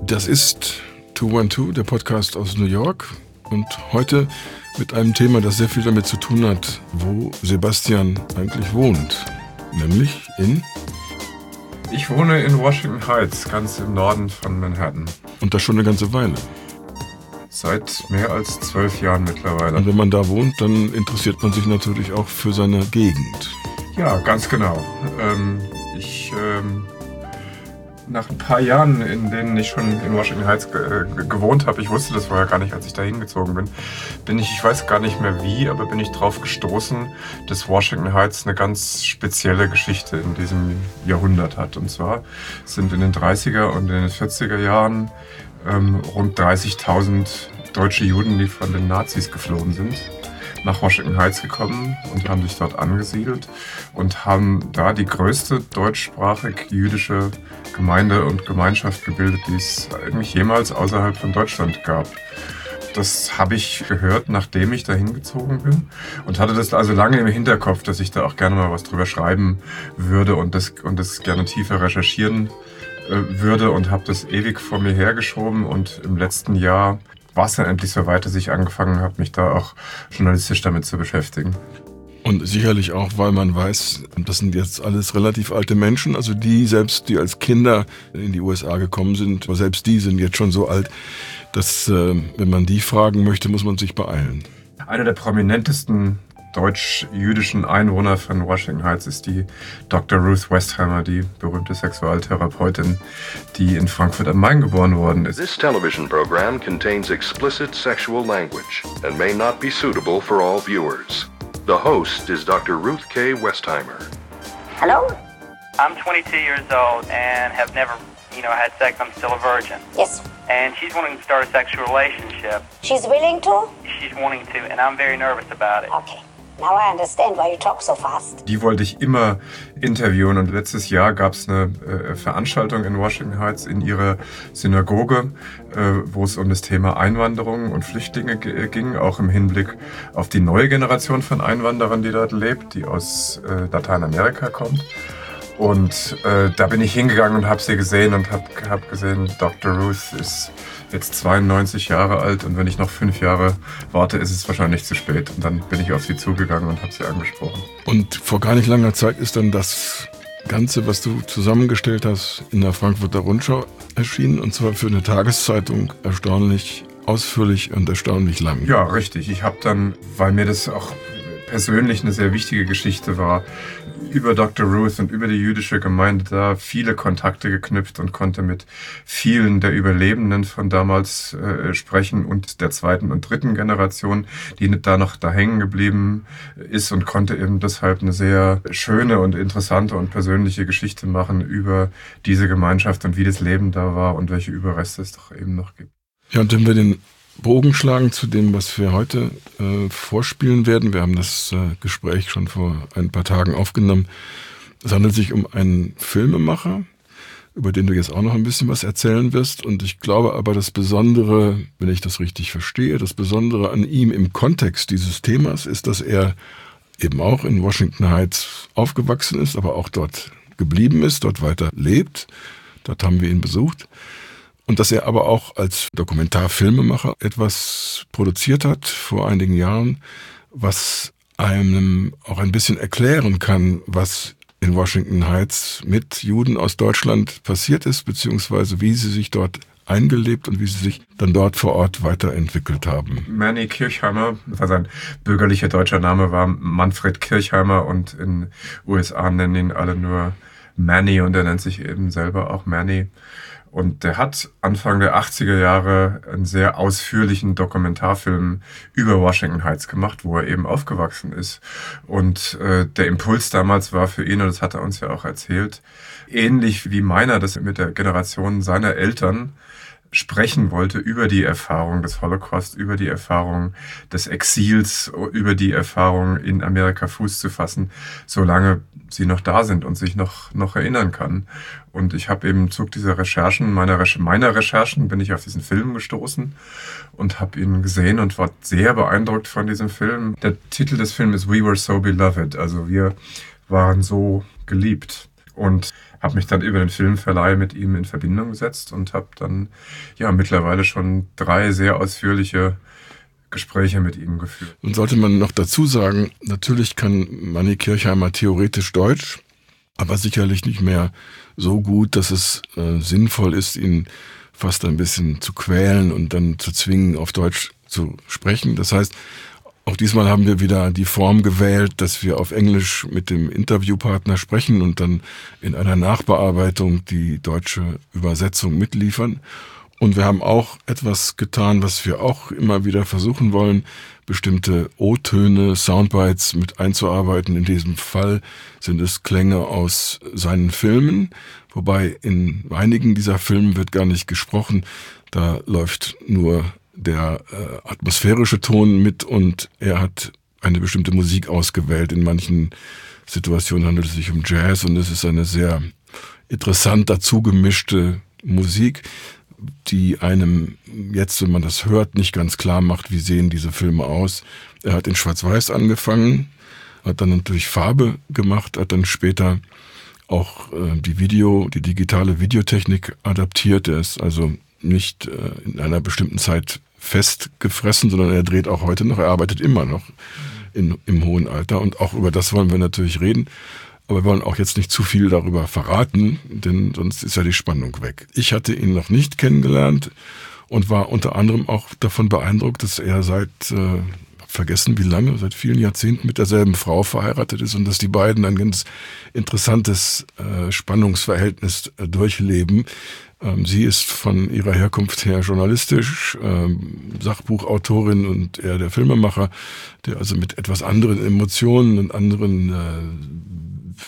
Das ist 212, der Podcast aus New York. Und heute mit einem Thema, das sehr viel damit zu tun hat, wo Sebastian eigentlich wohnt. Nämlich in... Ich wohne in Washington Heights, ganz im Norden von Manhattan. Und das schon eine ganze Weile. Seit mehr als 12 Jahren mittlerweile. Und wenn man da wohnt, dann interessiert man sich natürlich auch für seine Gegend. Ja, ganz genau. Nach ein paar Jahren, in denen ich schon in Washington Heights gewohnt habe, ich wusste das vorher gar nicht, als ich da hingezogen bin, ich weiß gar nicht mehr wie, aber bin ich drauf gestoßen, dass Washington Heights eine ganz spezielle Geschichte in diesem Jahrhundert hat. Und zwar sind in den 30er und in den 40er Jahren rund 30.000 deutsche Juden, die von den Nazis geflohen sind, nach Washington Heights gekommen und haben sich dort angesiedelt und haben da die größte deutschsprachig jüdische Gemeinde und Gemeinschaft gebildet, die es eigentlich jemals außerhalb von Deutschland gab. Das habe ich gehört, nachdem ich da hingezogen bin und hatte das also lange im Hinterkopf, dass ich da auch gerne mal was drüber schreiben würde und das gerne tiefer recherchieren würde und habe das ewig vor mir hergeschoben und im letzten Jahr war es dann endlich so weit, dass ich angefangen habe, mich da auch journalistisch damit zu beschäftigen. Und sicherlich auch, weil man weiß, das sind jetzt alles relativ alte Menschen, also die als Kinder in die USA gekommen sind, aber selbst die sind jetzt schon so alt, dass, wenn man die fragen möchte, muss man sich beeilen. Einer der prominentesten deutsch-jüdischen Einwohner von Washington Heights ist die Dr. Ruth Westheimer, die berühmte Sexualtherapeutin, die in Frankfurt am Main geboren worden ist. This television program contains explicit sexual language and may not be suitable for all viewers. The host is Dr. Ruth K. Westheimer. Hello? I'm 22 years old and have never, had sex. I'm still a virgin. Yes. And she's wanting to start a sexual relationship. She's willing to? She's wanting to, and I'm very nervous about it. Okay. Now I understand why you talk so fast. Die wollte ich immer interviewen und letztes Jahr gab es eine Veranstaltung in Washington Heights in ihrer Synagoge, wo es um das Thema Einwanderung und Flüchtlinge ging, auch im Hinblick auf die neue Generation von Einwanderern, die dort lebt, die aus Lateinamerika kommt. Und da bin ich hingegangen und habe sie gesehen und hab gesehen, Dr. Ruth ist jetzt 92 Jahre alt und wenn ich noch 5 Jahre warte, ist es wahrscheinlich zu spät. Und dann bin ich auf sie zugegangen und habe sie angesprochen. Und vor gar nicht langer Zeit ist dann das Ganze, was du zusammengestellt hast, in der Frankfurter Rundschau erschienen und zwar für eine Tageszeitung erstaunlich ausführlich und erstaunlich lang. Ja, richtig. Ich habe dann, weil mir das auch persönlich eine sehr wichtige Geschichte war, über Dr. Ruth und über die jüdische Gemeinde da viele Kontakte geknüpft und konnte mit vielen der Überlebenden von damals sprechen und der 2. und 3. Generation, die da noch da hängen geblieben ist und konnte eben deshalb eine sehr schöne und interessante und persönliche Geschichte machen über diese Gemeinschaft und wie das Leben da war und welche Überreste es doch eben noch gibt. Ja, und wenn wir den Bogen schlagen zu dem, was wir heute vorspielen werden. Wir haben das Gespräch schon vor ein paar Tagen aufgenommen. Es handelt sich um einen Filmemacher, über den du jetzt auch noch ein bisschen was erzählen wirst. Und ich glaube aber, das Besondere, wenn ich das richtig verstehe, das Besondere an ihm im Kontext dieses Themas ist, dass er eben auch in Washington Heights aufgewachsen ist, aber auch dort geblieben ist, dort weiter lebt. Dort haben wir ihn besucht. Und dass er aber auch als Dokumentarfilmemacher etwas produziert hat vor einigen Jahren, was einem auch ein bisschen erklären kann, was in Washington Heights mit Juden aus Deutschland passiert ist, beziehungsweise wie sie sich dort eingelebt und wie sie sich dann dort vor Ort weiterentwickelt haben. Manny Kirchheimer, sein bürgerlicher deutscher Name war Manfred Kirchheimer und in USA nennen ihn alle nur Manny und er nennt sich eben selber auch Manny. Und der hat Anfang der 80er Jahre einen sehr ausführlichen Dokumentarfilm über Washington Heights gemacht, wo er eben aufgewachsen ist. Und der Impuls damals war für ihn, und das hat er uns ja auch erzählt, ähnlich wie meiner, das mit der Generation seiner Eltern sprechen wollte über die Erfahrung des Holocaust, über die Erfahrung des Exils, über die Erfahrung in Amerika Fuß zu fassen, solange sie noch da sind und sich noch erinnern kann. Und ich habe eben im Zug dieser Recherchen, meiner Recherchen, bin ich auf diesen Film gestoßen und habe ihn gesehen und war sehr beeindruckt von diesem Film. Der Titel des Films ist We Were So Beloved, also wir waren so geliebt. Und habe mich dann über den Filmverleih mit ihm in Verbindung gesetzt und habe dann mittlerweile schon 3 sehr ausführliche Gespräche mit ihm geführt. Und sollte man noch dazu sagen, natürlich kann Manni Kirchheimer theoretisch Deutsch, aber sicherlich nicht mehr so gut, dass es sinnvoll ist, ihn fast ein bisschen zu quälen und dann zu zwingen, auf Deutsch zu sprechen. Das heißt, auch diesmal haben wir wieder die Form gewählt, dass wir auf Englisch mit dem Interviewpartner sprechen und dann in einer Nachbearbeitung die deutsche Übersetzung mitliefern. Und wir haben auch etwas getan, was wir auch immer wieder versuchen wollen, bestimmte O-Töne, Soundbites mit einzuarbeiten. In diesem Fall sind es Klänge aus seinen Filmen, wobei in einigen dieser Filme wird gar nicht gesprochen. Da läuft nur der atmosphärische Ton mit und er hat eine bestimmte Musik ausgewählt. In manchen Situationen handelt es sich um Jazz und es ist eine sehr interessant dazu gemischte Musik, die einem jetzt, wenn man das hört, nicht ganz klar macht, wie sehen diese Filme aus. Er hat in Schwarz-Weiß angefangen, hat dann natürlich Farbe gemacht, hat dann später auch die digitale Videotechnik adaptiert. Er ist also nicht in einer bestimmten Zeit festgefressen, sondern er dreht auch heute noch, er arbeitet immer noch im hohen Alter und auch über das wollen wir natürlich reden. Aber wir wollen auch jetzt nicht zu viel darüber verraten, denn sonst ist ja die Spannung weg. Ich hatte ihn noch nicht kennengelernt und war unter anderem auch davon beeindruckt, dass er seit vielen Jahrzehnten mit derselben Frau verheiratet ist und dass die beiden ein ganz interessantes Spannungsverhältnis durchleben. Sie ist von ihrer Herkunft her journalistisch, Sachbuchautorin und er der Filmemacher, der also mit etwas anderen Emotionen und anderen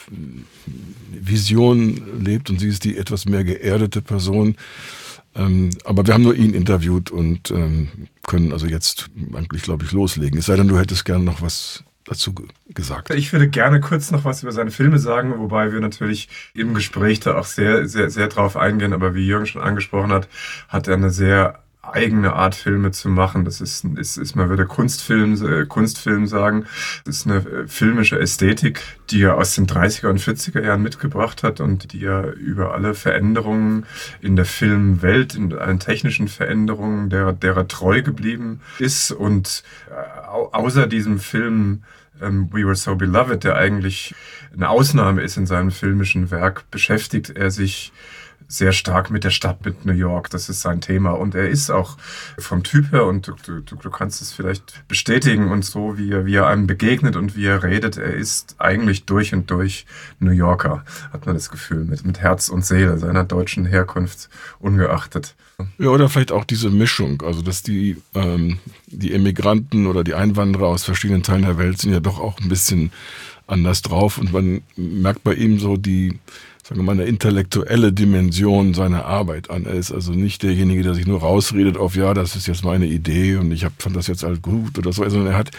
Visionen lebt und sie ist die etwas mehr geerdete Person. Aber wir haben nur ihn interviewt und können also jetzt eigentlich, glaube ich, loslegen. Es sei denn, du hättest gerne noch was dazu gesagt. Ich würde gerne kurz noch was über seine Filme sagen, wobei wir natürlich im Gespräch da auch sehr, sehr, sehr drauf eingehen. Aber wie Jürgen schon angesprochen hat, hat er eine sehr eigene Art, Filme zu machen. Das ist man würde Kunstfilm sagen. Das ist eine filmische Ästhetik, die er aus den 30er und 40er Jahren mitgebracht hat und die er über alle Veränderungen in der Filmwelt, in allen technischen Veränderungen, derer treu geblieben ist. Und außer diesem Film We Were So Beloved, der eigentlich eine Ausnahme ist in seinem filmischen Werk, beschäftigt er sich sehr stark mit der Stadt, mit New York. Das ist sein Thema. Und er ist auch vom Typ her, und du kannst es vielleicht bestätigen, und so, wie er einem begegnet und wie er redet, er ist eigentlich durch und durch New Yorker, hat man das Gefühl, mit Herz und Seele, seiner deutschen Herkunft ungeachtet. Ja, oder vielleicht auch diese Mischung, also dass die Emigranten oder die Einwanderer aus verschiedenen Teilen der Welt sind ja doch auch ein bisschen anders drauf und man merkt bei ihm so die, sagen wir mal, eine intellektuelle Dimension seiner Arbeit an. Er ist also nicht derjenige, der sich nur rausredet auf, ja, das ist jetzt meine Idee und ich fand das jetzt halt gut oder so, sondern er hat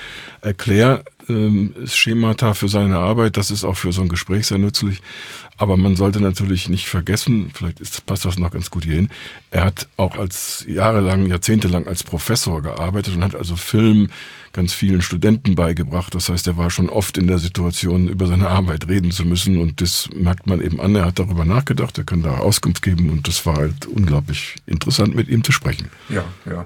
Erklärschemata für seine Arbeit. Das ist auch für so ein Gespräch sehr nützlich. Aber man sollte natürlich nicht vergessen, passt das noch ganz gut hierhin, er hat auch jahrzehntelang als Professor gearbeitet und hat also Film ganz vielen Studenten beigebracht. Das heißt, er war schon oft in der Situation, über seine Arbeit reden zu müssen und das merkt man eben an. Er hat darüber nachgedacht, er kann da Auskunft geben und das war halt unglaublich interessant, mit ihm zu sprechen. Ja.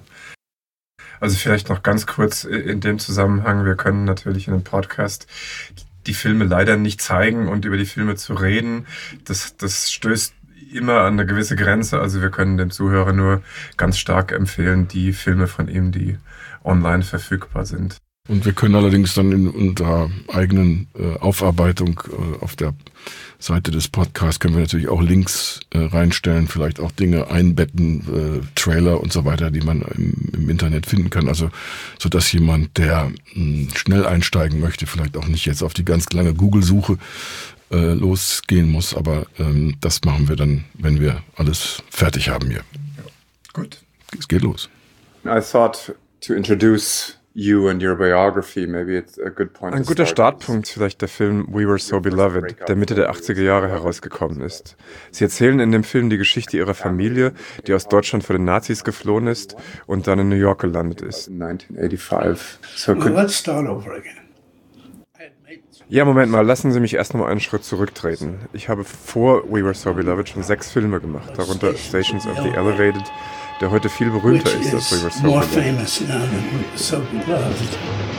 Also vielleicht noch ganz kurz in dem Zusammenhang, wir können natürlich in einem Podcast die Filme leider nicht zeigen und über die Filme zu reden, das stößt immer an eine gewisse Grenze. Also wir können dem Zuhörer nur ganz stark empfehlen, die Filme von ihm, die online verfügbar sind. Und wir können allerdings dann in unserer eigenen Aufarbeitung auf der Seite des Podcasts können wir natürlich auch Links reinstellen, vielleicht auch Dinge einbetten, Trailer und so weiter, die man im Internet finden kann. Also so dass jemand, der schnell einsteigen möchte, vielleicht auch nicht jetzt auf die ganz lange Google-Suche losgehen muss. Aber das machen wir dann, wenn wir alles fertig haben hier. Ja. Gut. Es geht los. I thought to introduce you and your biography, maybe it's a good point. Ein guter Startpunkt vielleicht der Film We Were So Beloved, der Mitte der 80er Jahre herausgekommen ist. Sie erzählen in dem Film die Geschichte ihrer Familie, die aus Deutschland vor den Nazis geflohen ist und dann in New York gelandet ist. 1985. So let's start over again. Ja, Moment mal, lassen Sie mich erst noch mal einen Schritt zurücktreten. Ich habe vor We Were So Beloved schon 6 Filme gemacht, darunter Stations of the Elevated, der heute viel berühmter ist als We Were So Beloved.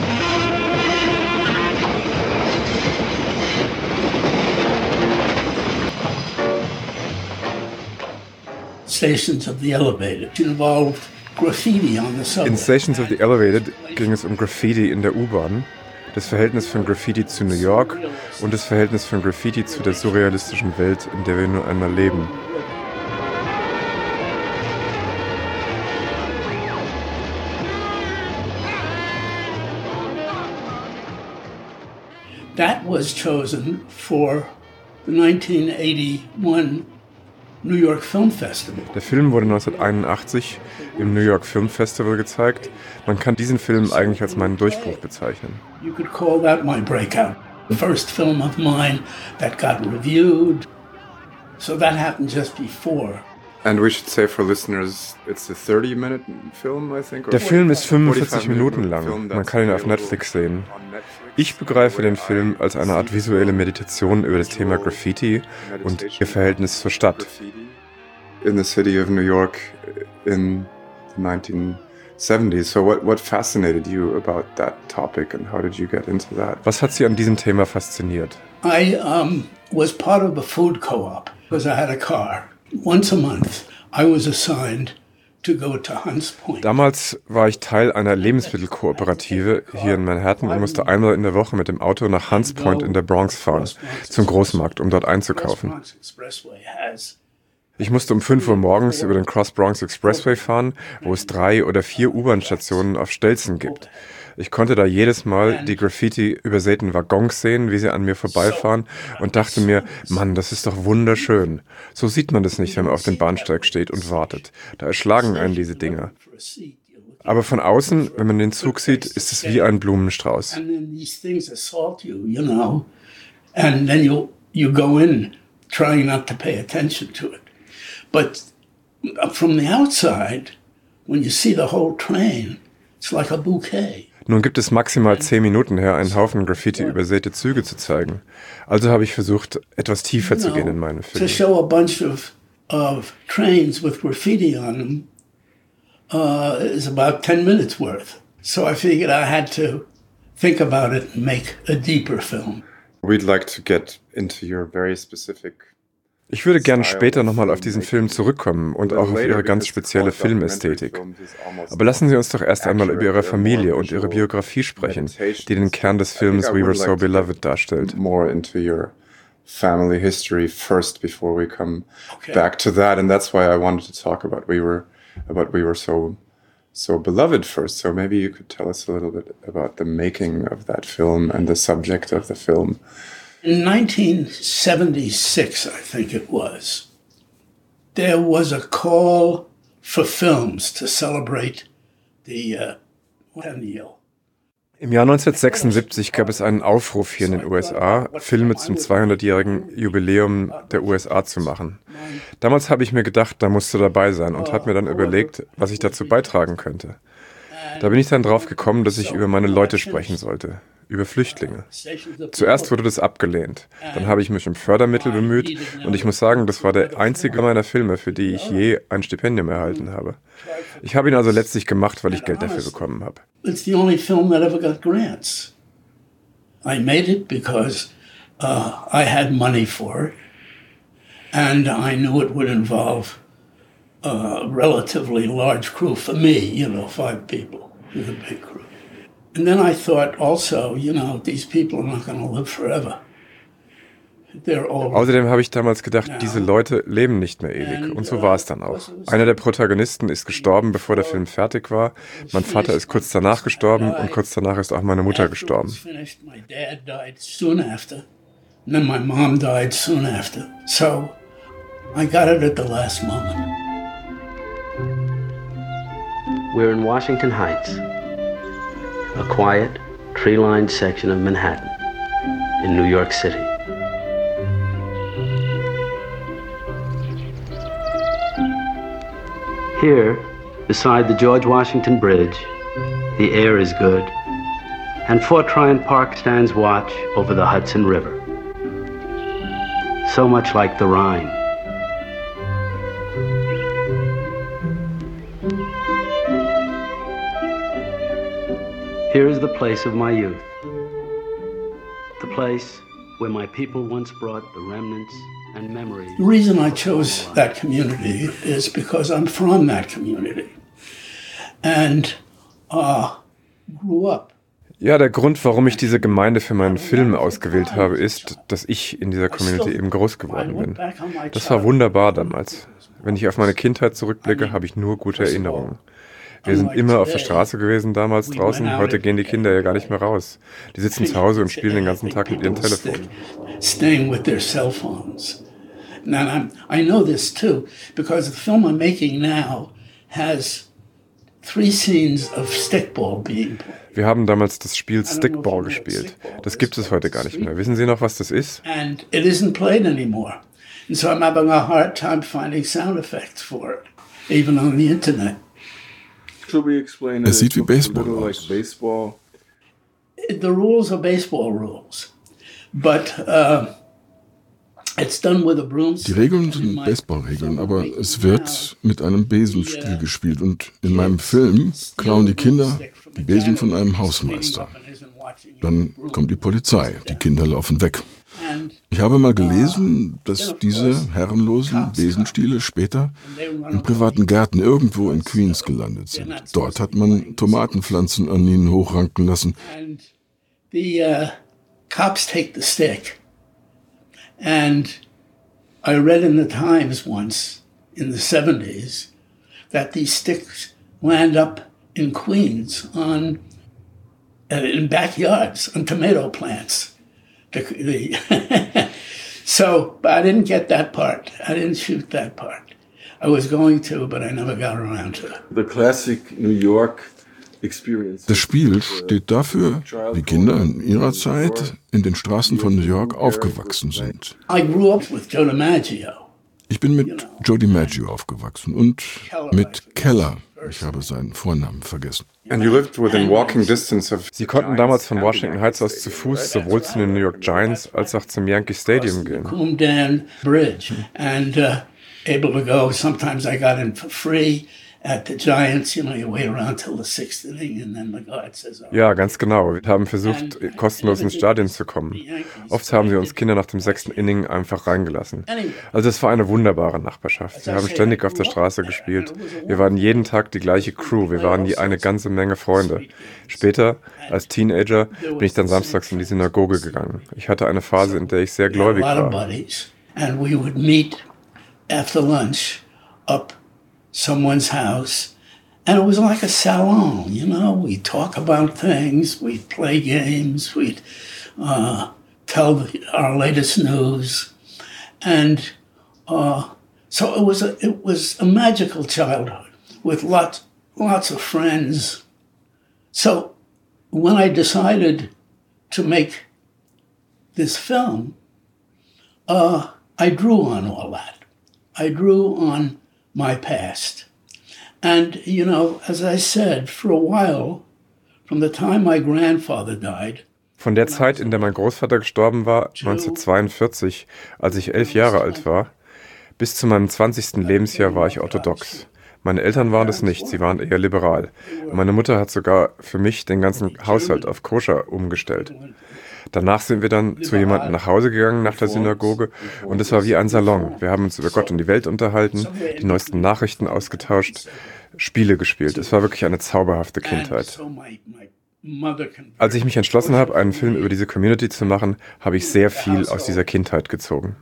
Stations of the Elevated involved graffiti on the subway. In Stations of the Elevated ging es um Graffiti in der U-Bahn, das Verhältnis von Graffiti zu New York und das Verhältnis von Graffiti zu der surrealistischen Welt, in der wir nur einmal leben. That was chosen for the 1981 New York Film Festival. Der Film wurde 1981 im New York Film Festival gezeigt. Man kann diesen Film eigentlich als meinen Durchbruch bezeichnen. You could call that my breakout. The first film of mine that got reviewed. So that happened just before. And we should say for listeners, it's a 30-minute film, I think. Der Film ist 45 Minuten lang. Man kann ihn auf Netflix sehen. Ich begreife den Film als eine Art visuelle Meditation über das Thema Graffiti und ihr Verhältnis zur Stadt. In the city of New York in the 1970s. So what fascinated you about that topic and how did you get into that? Was hat Sie an diesem Thema fasziniert? I was part of a food co-op because I had a car. Once a month I was assigned to go to Hunts Point. Damals war ich Teil einer Lebensmittelkooperative hier in Manhattan und musste einmal in der Woche mit dem Auto nach Hunts Point in der Bronx fahren, zum Großmarkt, um dort einzukaufen. Ich musste um 5 Uhr morgens über den Cross Bronx Expressway fahren, wo es 3 oder 4 U-Bahn-Stationen auf Stelzen gibt. Ich konnte da jedes Mal die Graffiti-übersäten Waggons sehen, wie sie an mir vorbeifahren und dachte mir, Mann, das ist doch wunderschön. So sieht man das nicht, wenn man auf dem Bahnsteig steht und wartet. Da erschlagen einen diese Dinger. Aber von außen, wenn man den Zug sieht, ist es wie ein Blumenstrauß. And then you go in trying not to pay attention to it. But from the outside, when you see the whole train, it's like a bouquet. Nun gibt es maximal 10 Minuten her, einen Haufen Graffiti-übersäte Züge zu zeigen. Also habe ich versucht, etwas tiefer zu gehen in meinen Filmen. To show a bunch of trains with graffiti on them is about 10 minutes worth. So I figured I had to think about it and make a deeper film. We'd like to get into your very specific. Ich würde gerne später nochmal auf diesen Film zurückkommen und auch auf Ihre ganz spezielle Filmästhetik. Aber lassen Sie uns doch erst einmal über Ihre Familie und Ihre Biografie sprechen, die den Kern des Films We Were So Beloved darstellt. More into your family history first before we come back to that, and that's why I wanted to talk about We Were So Beloved first. So maybe you could tell us a little bit about the making of that film and the subject of the film. In 1976, I think it was, there was a call for films to celebrate the centennial. Im Jahr 1976 gab es einen Aufruf hier in den USA, Filme zum 200-jährigen Jubiläum der USA zu machen. Damals habe ich mir gedacht, da musst du dabei sein und habe mir dann überlegt, was ich dazu beitragen könnte. Da bin ich dann drauf gekommen, dass ich über meine Leute sprechen sollte, über Flüchtlinge. Zuerst wurde das abgelehnt, dann habe ich mich um Fördermittel bemüht und ich muss sagen, das war der einzige meiner Filme, für die ich je ein Stipendium erhalten habe. Ich habe ihn also letztlich gemacht, weil ich Geld dafür bekommen habe. It's the only film that ever got grants. I made it because I had money for it and I knew it would involve a relatively large crew for me, 5 people with a big crew. And then I thought also, these people are not going to live forever. Außerdem habe ich damals gedacht, diese Leute leben nicht mehr ewig. Und so war es dann auch. Einer der Protagonisten ist gestorben, bevor der Film fertig war. Mein Vater ist kurz danach gestorben und kurz danach ist auch meine Mutter gestorben. My dad died soon after. And then my mom died soon after. So I got it at the last moment. We're in Washington Heights, a quiet, tree-lined section of Manhattan in New York City. Here, beside the George Washington Bridge, the air is good, and Fort Tryon Park stands watch over the Hudson River. So much like the Rhine. Here is the place of my youth. The place where my people once brought the remnants and memories. The reason I chose that community is because I'm from that community and grew up. Ja, der Grund, warum ich diese Gemeinde für meinen Film ausgewählt habe, ist, dass ich in dieser Community eben groß geworden bin. Das war wunderbar damals. Wenn ich auf meine Kindheit zurückblicke, habe ich nur gute Erinnerungen. Wir sind immer auf der Straße gewesen damals draußen. Heute gehen die Kinder ja gar nicht mehr raus. Die sitzen zu Hause und spielen den ganzen Tag mit ihrem Telefon. Staying with their cell phones. And I know this too, because the film I'm making now has 3 scenes of stickball being played. Wir haben damals das Spiel Stickball gespielt. Das gibt es heute gar nicht mehr. Wissen Sie noch, was das ist? And it isn't played anymore. And so I'm having a hard time finding sound effects for it, even on the internet. Es sieht wie Baseball aus. The rules are baseball rules, but it's done with a broomstick. Die Regeln sind Baseballregeln, aber es wird mit einem Besenstiel gespielt. Und in meinem Film klauen die Kinder die Besen von einem Hausmeister. Dann kommt die Polizei, die Kinder laufen weg. Ich habe mal gelesen, dass diese herrenlosen Besenstiele später in privaten Gärten irgendwo in Queens gelandet sind. Dort hat man Tomatenpflanzen an ihnen hochranken lassen. The cops take the stick. And I read in the Times once, in the 70s, that these sticks land up in Queens in backyards, on tomato plants. So, but I didn't get that part. I didn't shoot that part. I was going to, but I never got around to it. The classic New York experience. Das Spiel steht dafür, wie Kinder in ihrer Zeit in den Straßen von New York aufgewachsen sind. I grew up with Joe DiMaggio. Ich bin mit Joe DiMaggio aufgewachsen und mit Keller. Ich habe seinen Vornamen vergessen. And you lived within walking distance of... Sie konnten damals von Washington Heights aus zu Fuß sowohl zu den New York Giants als auch zum Yankee Stadium gehen. Coomdan Bridge and able to go. Sometimes I got in for free at the Giants. You know, you wait around till the 6th inning and then the guard says, oh. Ja, ganz genau. Wir haben versucht, kostenlos ins Stadion zu kommen. Oft haben sie uns Kinder nach dem 6. Inning einfach reingelassen. Also es war eine wunderbare Nachbarschaft. Wir haben ständig auf der Straße gespielt. Wir waren jeden Tag die gleiche Crew. Wir waren eine ganze Menge Freunde. Später, als Teenager, bin ich dann samstags in die Synagoge gegangen. Ich hatte eine Phase, in der ich sehr gläubig war. And we would meet after lunch up someone's house, and it was like a salon, you know. We'd talk about things, we'd play games, we'd tell our latest news, and so it was a magical childhood with lots of friends. So when I decided to make this film, I drew on all that. I drew on my past. And, you know, as I said, for a while, from the time my grandfather died. Von der Zeit, in der mein Großvater gestorben war, 1942, als ich 11 Jahre alt war, bis zu meinem 20. Lebensjahr war ich orthodox. Meine Eltern waren es nicht, sie waren eher liberal. Meine Mutter hat sogar für mich den ganzen Haushalt auf Koscher umgestellt. Danach sind wir dann zu jemandem nach Hause gegangen nach der Synagoge und es war wie ein Salon. Wir haben uns über Gott und die Welt unterhalten, die neuesten Nachrichten ausgetauscht, Spiele gespielt. Es war wirklich eine zauberhafte Kindheit. Als ich mich entschlossen habe, einen Film über diese Community zu machen, habe ich sehr viel aus dieser Kindheit gezogen.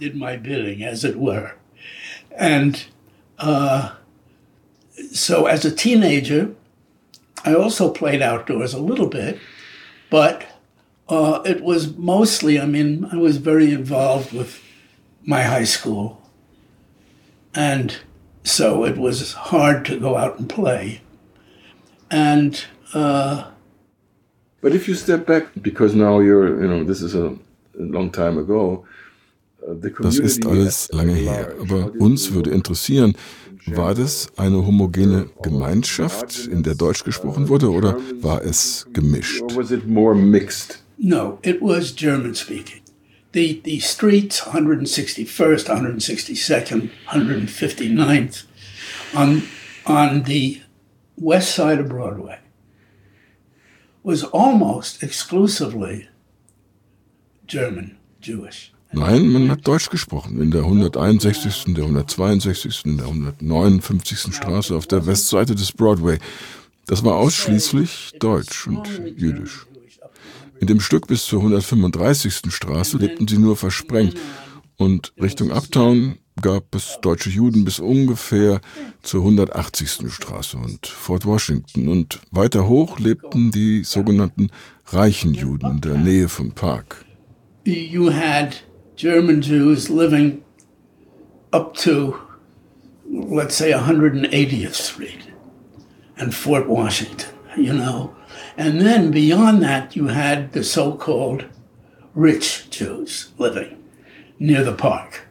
So as a teenager, I also played outdoors a little bit, but it was mostly, I mean, I was very involved with my high school. And so it was hard to go out and play. And but if you step back, because now this is a long time ago. Das ist alles lange her, aber uns würde interessieren, War das eine homogene Gemeinschaft, in der Deutsch gesprochen wurde, oder war es gemischt? No, it was German speaking. The streets, 161st, 162nd, 159th, on the west side of Broadway, was almost exclusively German, Jewish. Nein, man hat Deutsch gesprochen. In der 161., der 162., der 159. Straße auf der Westseite des Broadway. Das war ausschließlich Deutsch und Jüdisch. In dem Stück bis zur 135. Straße lebten sie nur versprengt. Und Richtung Uptown gab es deutsche Juden bis ungefähr zur 180. Straße und Fort Washington. Und weiter hoch lebten die sogenannten reichen Juden in der Nähe vom Park. You had German Jews living up to, let's say, 180th Street and Fort Washington, you know. And then beyond that, you had the so-called rich Jews living near the park.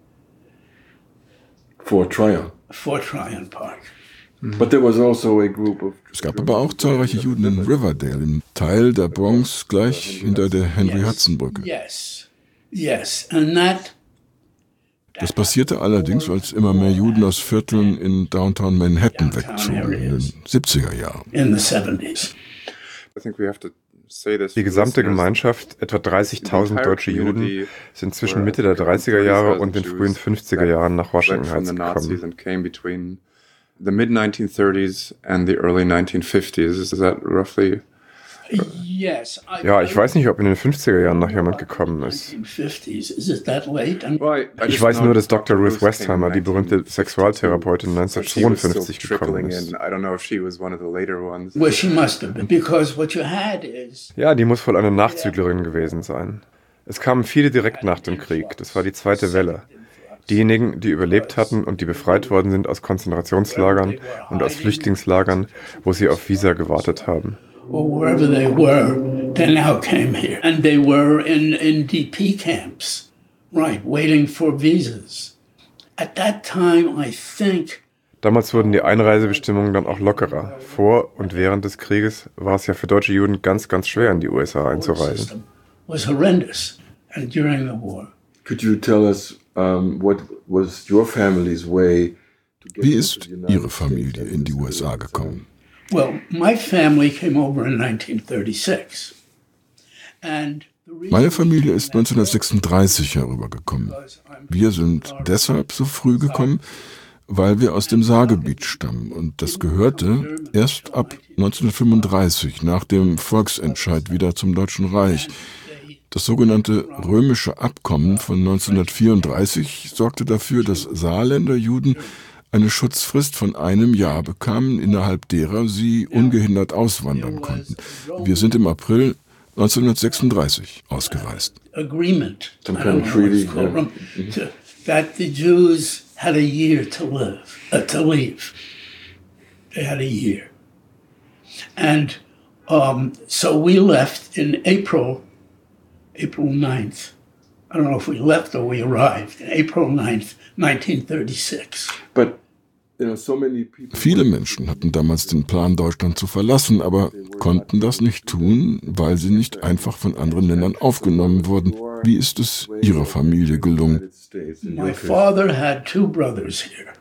Fort Tryon Park. But there was also a group of... Es gab aber auch zahlreiche Juden in Riverdale, im Teil der Bronx gleich hinter der Henry-Hudson-Brücke. Yes, and that... Das passierte allerdings, als immer mehr Juden aus Vierteln in Downtown Manhattan wegzogen, in den 70er Jahren. In the 70s. Die gesamte Gemeinschaft, etwa 30.000 deutsche Juden, sind zwischen Mitte der 30er Jahre und den frühen 50er Jahren nach Washington Heights gekommen. The mid-1930s and the early 1950s, is that roughly? Ja, ich weiß nicht, ob in den 50er Jahren noch jemand gekommen ist. Ich weiß nur, dass Dr. Ruth Westheimer, die berühmte Sexualtherapeutin, 1952 gekommen ist. Ja, die muss wohl eine Nachzüglerin gewesen sein. Es kamen viele direkt nach dem Krieg, das war die zweite Welle. Diejenigen, die überlebt hatten und die befreit worden sind aus Konzentrationslagern und aus Flüchtlingslagern, wo sie auf Visa gewartet haben. Or wherever they were, they now came here. And they were in DP camps, right, waiting for visas. At that time, I think... Damals wurden die Einreisebestimmungen dann auch lockerer. Vor und während des Krieges war es ja für deutsche Juden ganz, ganz schwer, in die USA einzureisen. Was horrendous. And during the war. Could you tell us what was your family's way? Wie ist Ihre Familie in die USA gekommen? Well, my family came over in 1936. Meine Familie ist 1936 herübergekommen. Wir sind deshalb so früh gekommen, weil wir aus dem Saargebiet stammen. Und das gehörte erst ab 1935, nach dem Volksentscheid, wieder zum Deutschen Reich. Das sogenannte Römische Abkommen von 1934 sorgte dafür, dass Saarländer Juden eine Schutzfrist von 1 Jahr bekamen, innerhalb derer sie ungehindert auswandern konnten. Wir sind im April 1936 ausgereist. Agreement, that the Jews had a year to leave. They had a year. And so we left in April 9th. I don't know if we left or we arrived. April 9th, 1936. Viele Menschen hatten damals den Plan, Deutschland zu verlassen, aber konnten das nicht tun, weil sie nicht einfach von anderen Ländern aufgenommen wurden. Wie ist es Ihrer Familie gelungen? My father had 2 brothers here.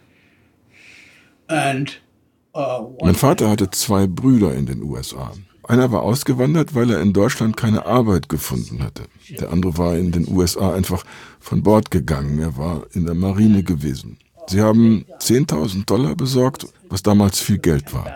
Mein Vater hatte 2 Brüder in den USA. Einer war ausgewandert, weil er in Deutschland keine Arbeit gefunden hatte. Der andere war in den USA einfach von Bord gegangen. Er war in der Marine gewesen. Sie haben $10.000 besorgt, was damals viel Geld war.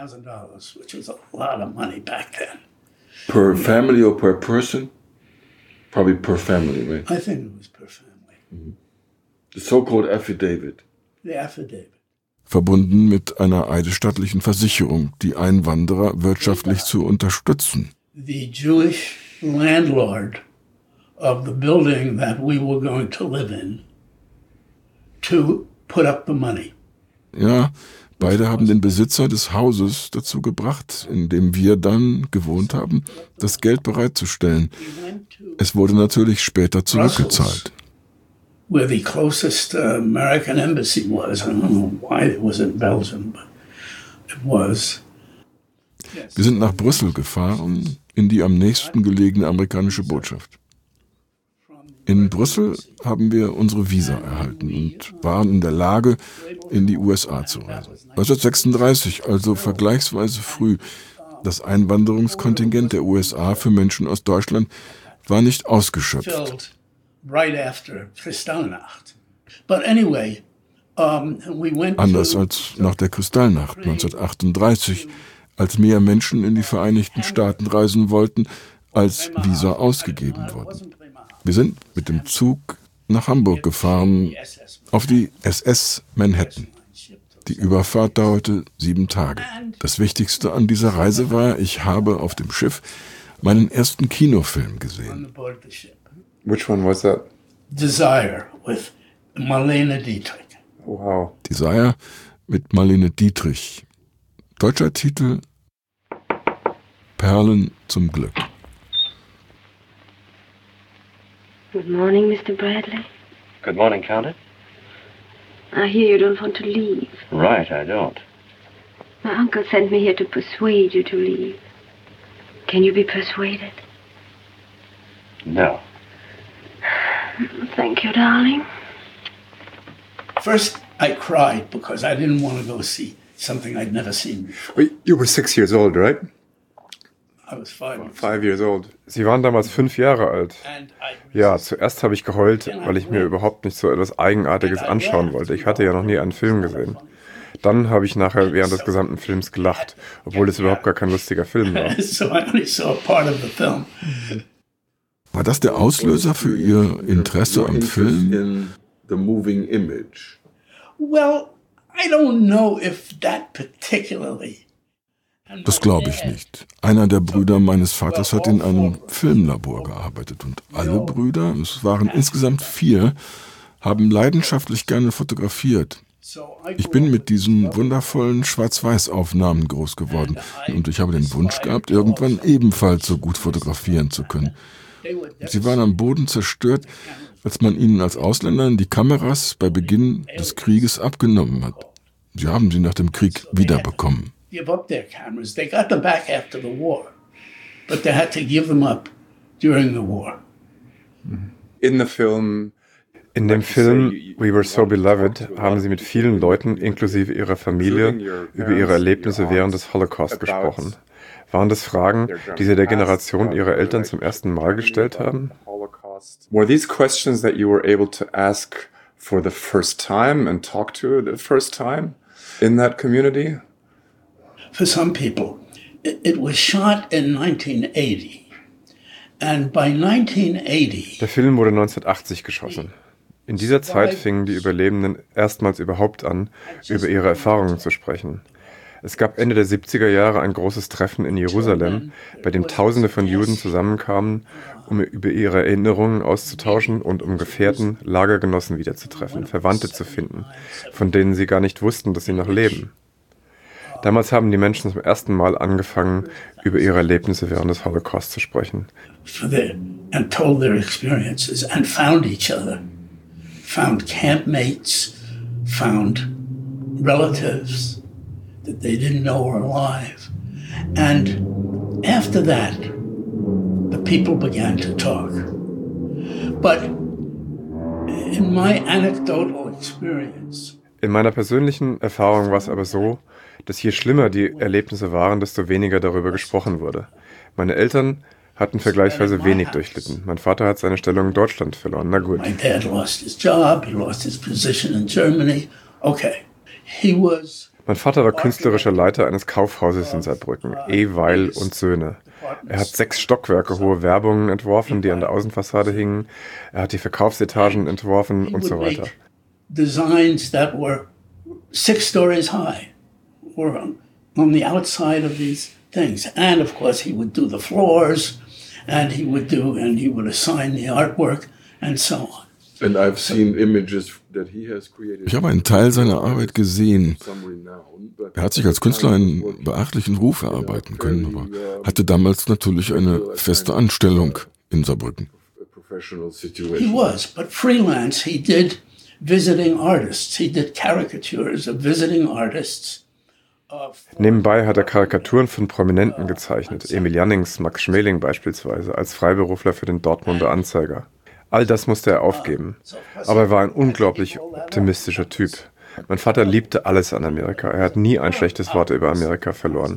Per family or per person? Probably per family, right? I think it was per family. The so-called affidavit. The affidavit. Verbunden mit einer eidesstattlichen Versicherung, die Einwanderer wirtschaftlich zu unterstützen. The Jewish landlord of the building that we were going to live in to put up the money. Ja, beide haben den Besitzer des Hauses dazu gebracht, in dem wir dann gewohnt haben, das Geld bereitzustellen. Es wurde natürlich später zurückgezahlt. where the closest American embassy was. I don't know why it was in Belgium, but it was. Wir sind nach Brüssel gefahren, in die am nächsten gelegene amerikanische Botschaft. In Brüssel haben wir unsere Visa erhalten und waren in der Lage, in die USA zu reisen. 1936, also vergleichsweise früh. Das Einwanderungskontingent der USA für Menschen aus Deutschland war nicht ausgeschöpft. Anders als nach der Kristallnacht 1938, als mehr Menschen in die Vereinigten Staaten reisen wollten, als Visa ausgegeben wurden. Wir sind mit dem Zug nach Hamburg gefahren, auf die SS Manhattan. Die Überfahrt dauerte 7 Tage. Das Wichtigste an dieser Reise war, ich habe auf dem Schiff meinen ersten Kinofilm gesehen. Which one was that? Desire with Marlene Dietrich. Wow. Desire mit Marlene Dietrich. Deutscher Titel Perlen zum Glück. Good morning, Mr. Bradley. Good morning, Countess. I hear you don't want to leave. Right, I don't. My uncle sent me here to persuade you to leave. Can you be persuaded? No. Thank you, darling. First, I cried because I didn't want to go see something I'd never seen before. Wait, you were 6 years old, right? I was 5. 5 years old. Sie waren damals 5 Jahre alt. Ja, zuerst habe ich geheult, weil ich mir überhaupt nicht so etwas Eigenartiges anschauen wollte. Ich hatte ja noch nie einen Film gesehen. Dann habe ich nachher während des gesamten Films gelacht, obwohl es überhaupt gar kein lustiger Film war. So I only saw a part of the film. War das der Auslöser für Ihr Interesse am Film? The moving image. Well, I don't know if that particularly. Das glaube ich nicht. Einer der Brüder meines Vaters hat in einem Filmlabor gearbeitet und alle Brüder, es waren insgesamt 4, haben leidenschaftlich gerne fotografiert. Ich bin mit diesen wundervollen Schwarz-Weiß-Aufnahmen groß geworden und ich habe den Wunsch gehabt, irgendwann ebenfalls so gut fotografieren zu können. Sie waren am Boden zerstört, als man ihnen als Ausländern die Kameras bei Beginn des Krieges abgenommen hat. Sie haben sie nach dem Krieg wiederbekommen. Give up their cameras. They got them back after the war, but they had to give them up during the war. In dem Film We Were So Beloved haben Sie mit vielen Leuten, inklusive Ihrer Familie, über Ihre Erlebnisse während des Holocaust gesprochen. Waren das Fragen, die Sie der Generation Ihrer Eltern zum ersten Mal gestellt haben? Were these questions that you were able to ask for the first time and talk to the first time in that community? For some people, it was shot in 1980. And by 1980, der Film wurde 1980 geschossen. In dieser Zeit fingen die Überlebenden erstmals überhaupt an, über ihre Erfahrungen zu sprechen. Es gab Ende der 70er Jahre ein großes Treffen in Jerusalem, bei dem Tausende von Juden zusammenkamen, um über ihre Erinnerungen auszutauschen und um Gefährten, Lagergenossen wiederzutreffen, Verwandte zu finden, von denen sie gar nicht wussten, dass sie noch leben. Damals haben die Menschen zum ersten Mal angefangen, über ihre Erlebnisse während des Holocaust zu sprechen. And told their experiences and found each other. Found campmates, found relatives that they didn't know were alive. And after that, the people began to talk. But in my anecdotal experience, in meiner persönlichen Erfahrung war es aber so, dass je schlimmer die Erlebnisse waren, desto weniger darüber gesprochen wurde. Meine Eltern hatten vergleichsweise wenig durchlitten. Mein Vater hat seine Stellung in Deutschland verloren. Na gut. My dad lost his job, he lost his position in Germany. Okay. Mein Vater war künstlerischer Leiter eines Kaufhauses in Saarbrücken, E. Weil und Söhne. Er hat 6 Stockwerke hohe Werbungen entworfen, die an der Außenfassade hingen. Er hat die Verkaufsetagen entworfen und so weiter. Designs that were 6 stories high were on the outside of these things. And of course he would do the floors and he would assign the artwork and so on. And I've seen images that he has created. Ich habe einen Teil seiner Arbeit gesehen. Er hat sich als Künstler einen beachtlichen Ruf erarbeiten können, aber hatte damals natürlich eine feste Anstellung in Saarbrücken. professional situation. He was, but freelance, he did visiting artists. He did caricatures of visiting artists. Nebenbei hat er Karikaturen von Prominenten gezeichnet, Emil Jannings, Max Schmeling beispielsweise, als Freiberufler für den Dortmunder Anzeiger. All das musste er aufgeben, aber er war ein unglaublich optimistischer Typ. Mein Vater liebte alles an Amerika, er hat nie ein schlechtes Wort über Amerika verloren.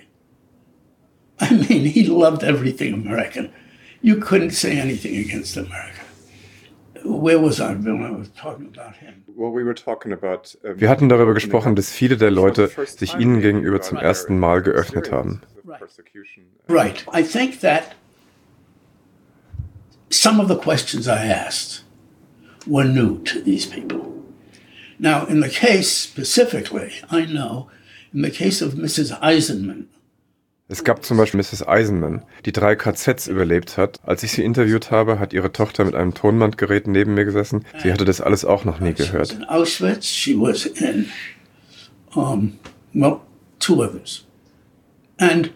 I mean, he loved everything American. You couldn't say anything against America. Where was I when I was talking about him? Wir hatten darüber gesprochen, dass viele der Leute sich ihnen gegenüber zum ersten Mal geöffnet haben. Right. I think that some of the questions I asked were new to these people. Now, in the case specifically, I know, in the case of Mrs. Eisenman. Es gab zum Beispiel Mrs. Eisenman, die 3 KZs überlebt hat. Als ich sie interviewt habe, hat ihre Tochter mit einem Tonbandgerät neben mir gesessen. Sie hatte das alles auch noch nie gehört. In Auschwitz, she was in, 2 others. And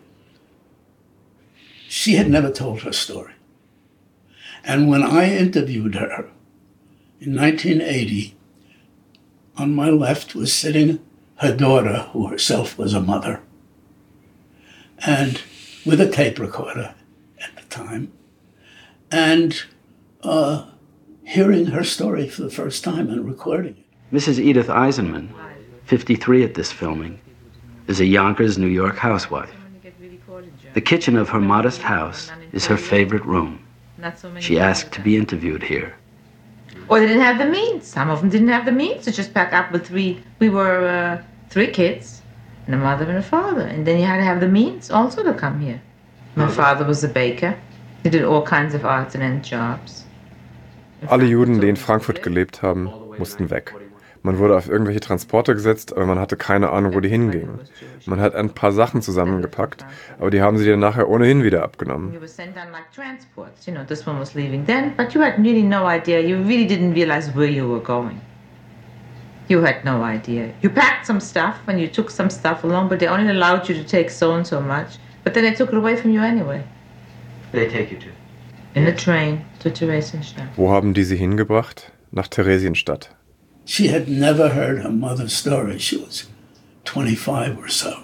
she had never told her story. And when I interviewed her in 1980, on my left was sitting her daughter, who herself was a mother, and with a tape recorder at the time, and hearing her story for the first time and recording it. Mrs. Edith Eisenman, 53 at this filming, is a Yonkers, New York housewife. The kitchen of her modest house is her favorite room. She asked to be interviewed here. Or they didn't have the means. Some of them didn't have the means to just pack up with 3. We were 3 kids. And a mother and a father. And then you had to have the means also to come here. My father was a baker. He did all kinds of arts and end jobs. Alle Juden, die in Frankfurt gelebt haben, mussten weg. Man wurde auf irgendwelche Transporte gesetzt, aber man hatte keine Ahnung, wo die hingingen. Man hat ein paar Sachen zusammengepackt, aber die haben sie dann nachher ohnehin wieder abgenommen. You were sent on like transports. You know, this one was leaving then, but you had really no idea. You really didn't realize where you were going. You had no idea. You packed some stuff and you took some stuff along, but they only allowed you to take so and so much. But then they took it away from you anyway. They take you to? In the train to Theresienstadt. Wo haben die sie hingebracht? Nach Theresienstadt. She had never heard her mother's story. She was 25 or so.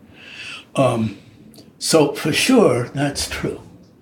So for sure, that's true.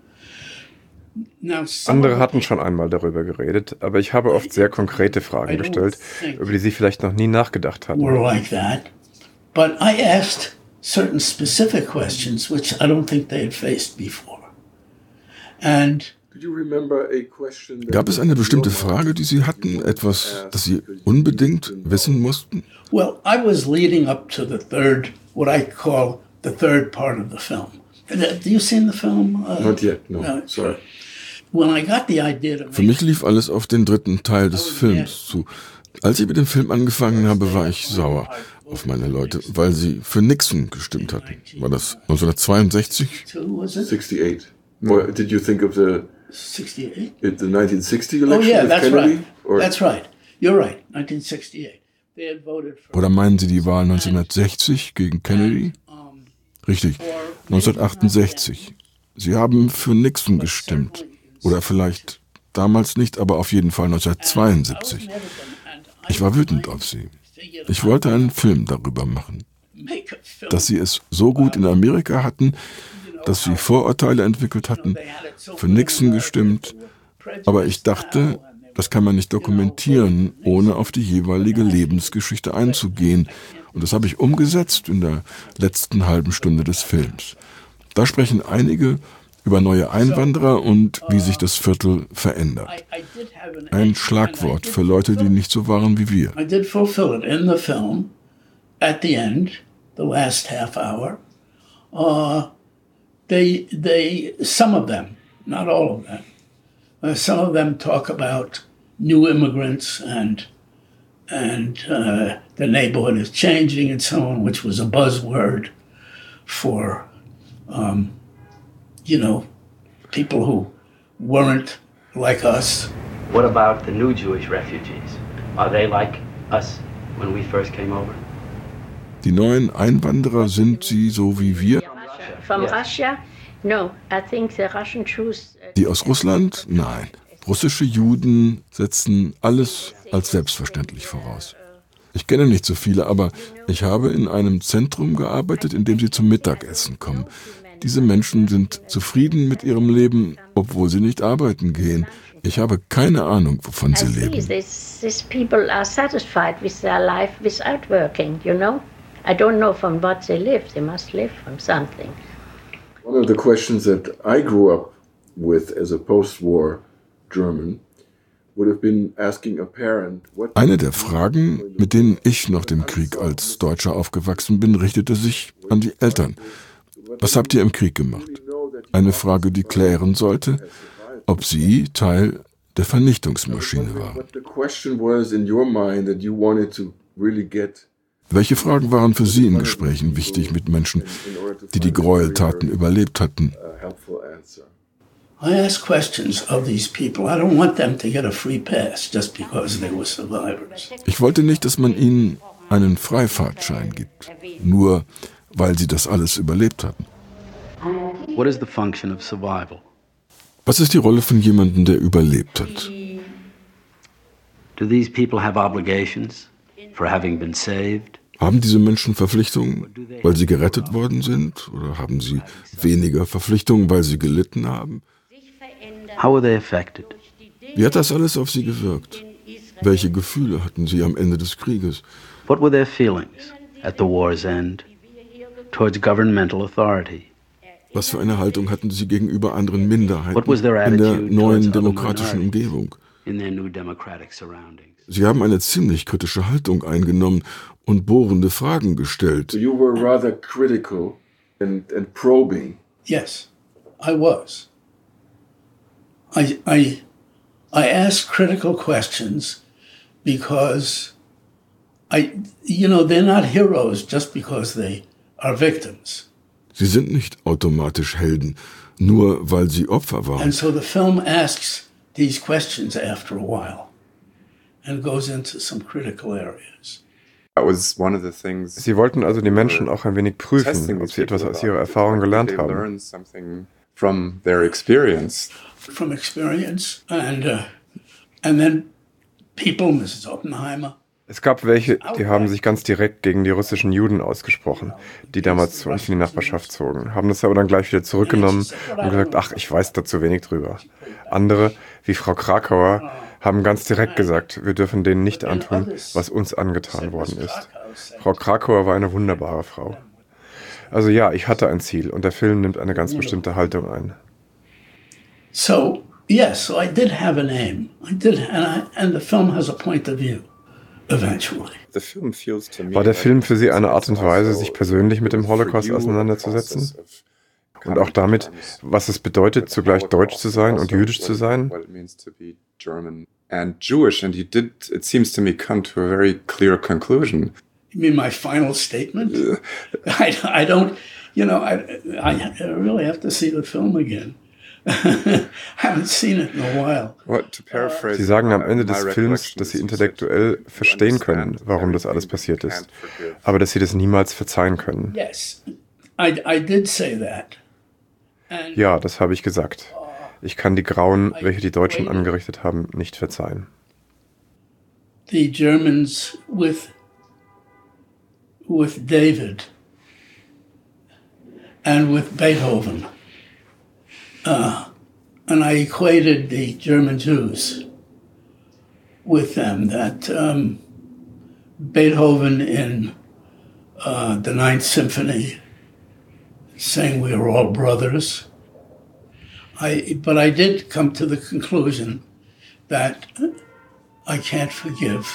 Andere hatten schon einmal darüber geredet, aber ich habe oft sehr konkrete Fragen gestellt, über die sie vielleicht noch nie nachgedacht hatten. Were like that, but I asked certain specific questions which I don't think they had faced before. And gab es eine bestimmte Frage, die Sie hatten, etwas, das Sie unbedingt wissen mussten? Well, I was leading up to the third, what I call the third part of the film. Have you seen the film? Not yet, no. Sorry. When I got the idea to Für mich lief alles auf den 3. Teil des Films zu. Als ich mit dem Film angefangen habe, war ich sauer auf meine Leute, weil sie für Nixon gestimmt hatten. War das 1962? 68. Or did you think of the 68? The 1960 election? Oh yeah, with that's Kennedy? right. Or? That's right. You're right. 1968. They had voted for. Oder meinen Sie die Wahl 1960 gegen Kennedy? Richtig, 1968. Sie haben für Nixon gestimmt. Oder vielleicht damals nicht, aber auf jeden Fall 1972. Ich war wütend auf sie. Ich wollte einen Film darüber machen. Dass sie es so gut in Amerika hatten, dass sie Vorurteile entwickelt hatten, für Nixon gestimmt. Aber ich dachte, das kann man nicht dokumentieren, ohne auf die jeweilige Lebensgeschichte einzugehen. Und das habe ich umgesetzt in der letzten halben Stunde des Films. Da sprechen einige über neue Einwanderer und wie sich das Viertel verändert. Ein Schlagwort für Leute, die nicht so waren wie wir. I did fulfill it in the film. At the end, the last half hour, some of them, not all of them, some of them talk about new immigrants and the neighborhood is changing and so on, which was a buzzword for, people who weren't like us. What about the new Jewish refugees? Are they like us when we first came over? Die neuen Einwanderer, sind sie so wie wir? From Russia? No, I think the Russian Jews. Die aus Russland? Nein. Russische Juden setzen alles als selbstverständlich voraus. Ich kenne nicht so viele, aber ich habe in einem Zentrum gearbeitet, in dem sie zum Mittagessen kommen. Diese Menschen sind zufrieden mit ihrem Leben, obwohl sie nicht arbeiten gehen. Ich habe keine Ahnung, wovon sie leben. These people are satisfied with their life without working, you know? I don't know from what they live. They must live from something. One of the questions that I grew up with as a post-war German would have been asking a parent what... Eine der Fragen, mit denen ich nach dem Krieg als Deutscher aufgewachsen bin, richtete sich an die Eltern. Was habt ihr im Krieg gemacht? Eine Frage, die klären sollte, ob sie Teil der Vernichtungsmaschine waren. Welche Fragen waren für Sie in Gesprächen wichtig mit Menschen, die die Gräueltaten überlebt hatten? I ask questions of these people. I don't want them to get a free pass just because they were survivors. Ich wollte nicht, dass man ihnen einen Freifahrtschein gibt, nur weil sie das alles überlebt hatten. What is the function of survival? Was ist die Rolle von jemandem, der überlebt hat? Do these people have obligations for having been saved? Haben diese Menschen Verpflichtungen, weil sie gerettet worden sind? Oder haben sie weniger Verpflichtungen, weil sie gelitten haben? How were they affected? Wie hat das alles auf sie gewirkt? Welche Gefühle hatten sie am Ende des Krieges? What were their feelings at the war's end towards governmental authority? Was für eine Haltung hatten sie gegenüber anderen Minderheiten in der neuen demokratischen Umgebung? Sie haben eine ziemlich kritische Haltung eingenommen und bohrende Fragen gestellt. So you were rather critical and probing. Yes, I was. I ask critical questions because they're not heroes just because they are victims. Sie sind nicht automatisch Helden, nur weil sie Opfer waren. And so the film asks these questions after a while and goes into some critical areas. Sie wollten also die Menschen auch ein wenig prüfen, ob sie etwas aus ihrer Erfahrung gelernt haben. From experience, and then people, Mrs. Oppenheimer. Es gab welche, die haben sich ganz direkt gegen die russischen Juden ausgesprochen, die damals zu uns in die Nachbarschaft zogen, haben das aber dann gleich wieder zurückgenommen und gesagt, ach, ich weiß da zu wenig drüber. Andere, wie Frau Krakauer, haben ganz direkt gesagt, wir dürfen denen nicht antun, was uns angetan worden ist. Frau Krakauer war eine wunderbare Frau. Also ja, ich hatte ein Ziel und der Film nimmt eine ganz bestimmte Haltung ein. So, yes, so I did have an aim. I did, and the film has a point of view. Eventually. War der Film für Sie eine Art und Weise, sich persönlich mit dem Holocaust auseinanderzusetzen? Und auch damit, was es bedeutet, zugleich deutsch zu sein und jüdisch zu sein? And Jewish, and you did, it seems to me, come to a very clear conclusion. You mean my final statement? I don't, I really have to see the film again. Haven't seen it in a while. Sie sagen am Ende des Films, dass Sie intellektuell verstehen können, warum das alles passiert ist, aber dass Sie das niemals verzeihen können. Yes, I did say that. Ja, das habe ich gesagt. Ich kann die Grauen, welche die Deutschen angerichtet haben, nicht verzeihen. The Germans with David and with Beethoven. And I equated the German Jews with them, that Beethoven in the Ninth Symphony saying we are all brothers. But I did come to the conclusion that I can't forgive.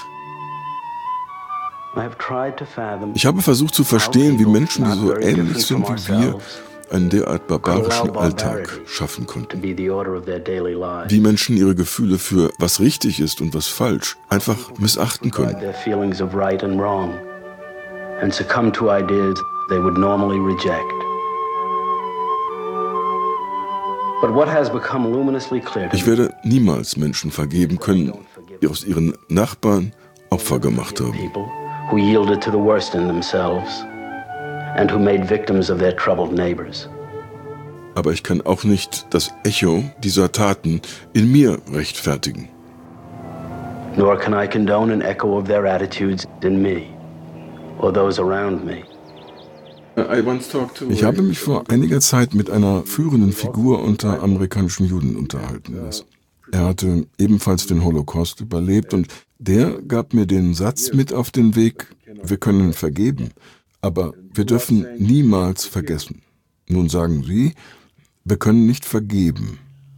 Ich habe versucht zu verstehen, wie Menschen, die so ähnlich sind wie wir, einen derart barbarischen Alltag schaffen konnten. Wie Menschen ihre Gefühle für was richtig ist und was falsch einfach missachten können. Ich werde niemals Menschen vergeben können, die aus ihren Nachbarn Opfer gemacht haben. Who yielded to the worst in themselves and who made victims of their troubled neighbors. aber ich kann auch nicht das Echo dieser Taten in mir rechtfertigen. Nor can I condone an echo of their attitudes in me or those around me. Ich habe mich vor einiger Zeit mit einer führenden Figur unter amerikanischen Juden unterhalten lassen. Er hatte ebenfalls den Holocaust überlebt und der gab mir den Satz mit auf den Weg: Wir können vergeben, aber wir dürfen niemals vergessen. Nun sagen Sie, wir können nicht vergeben.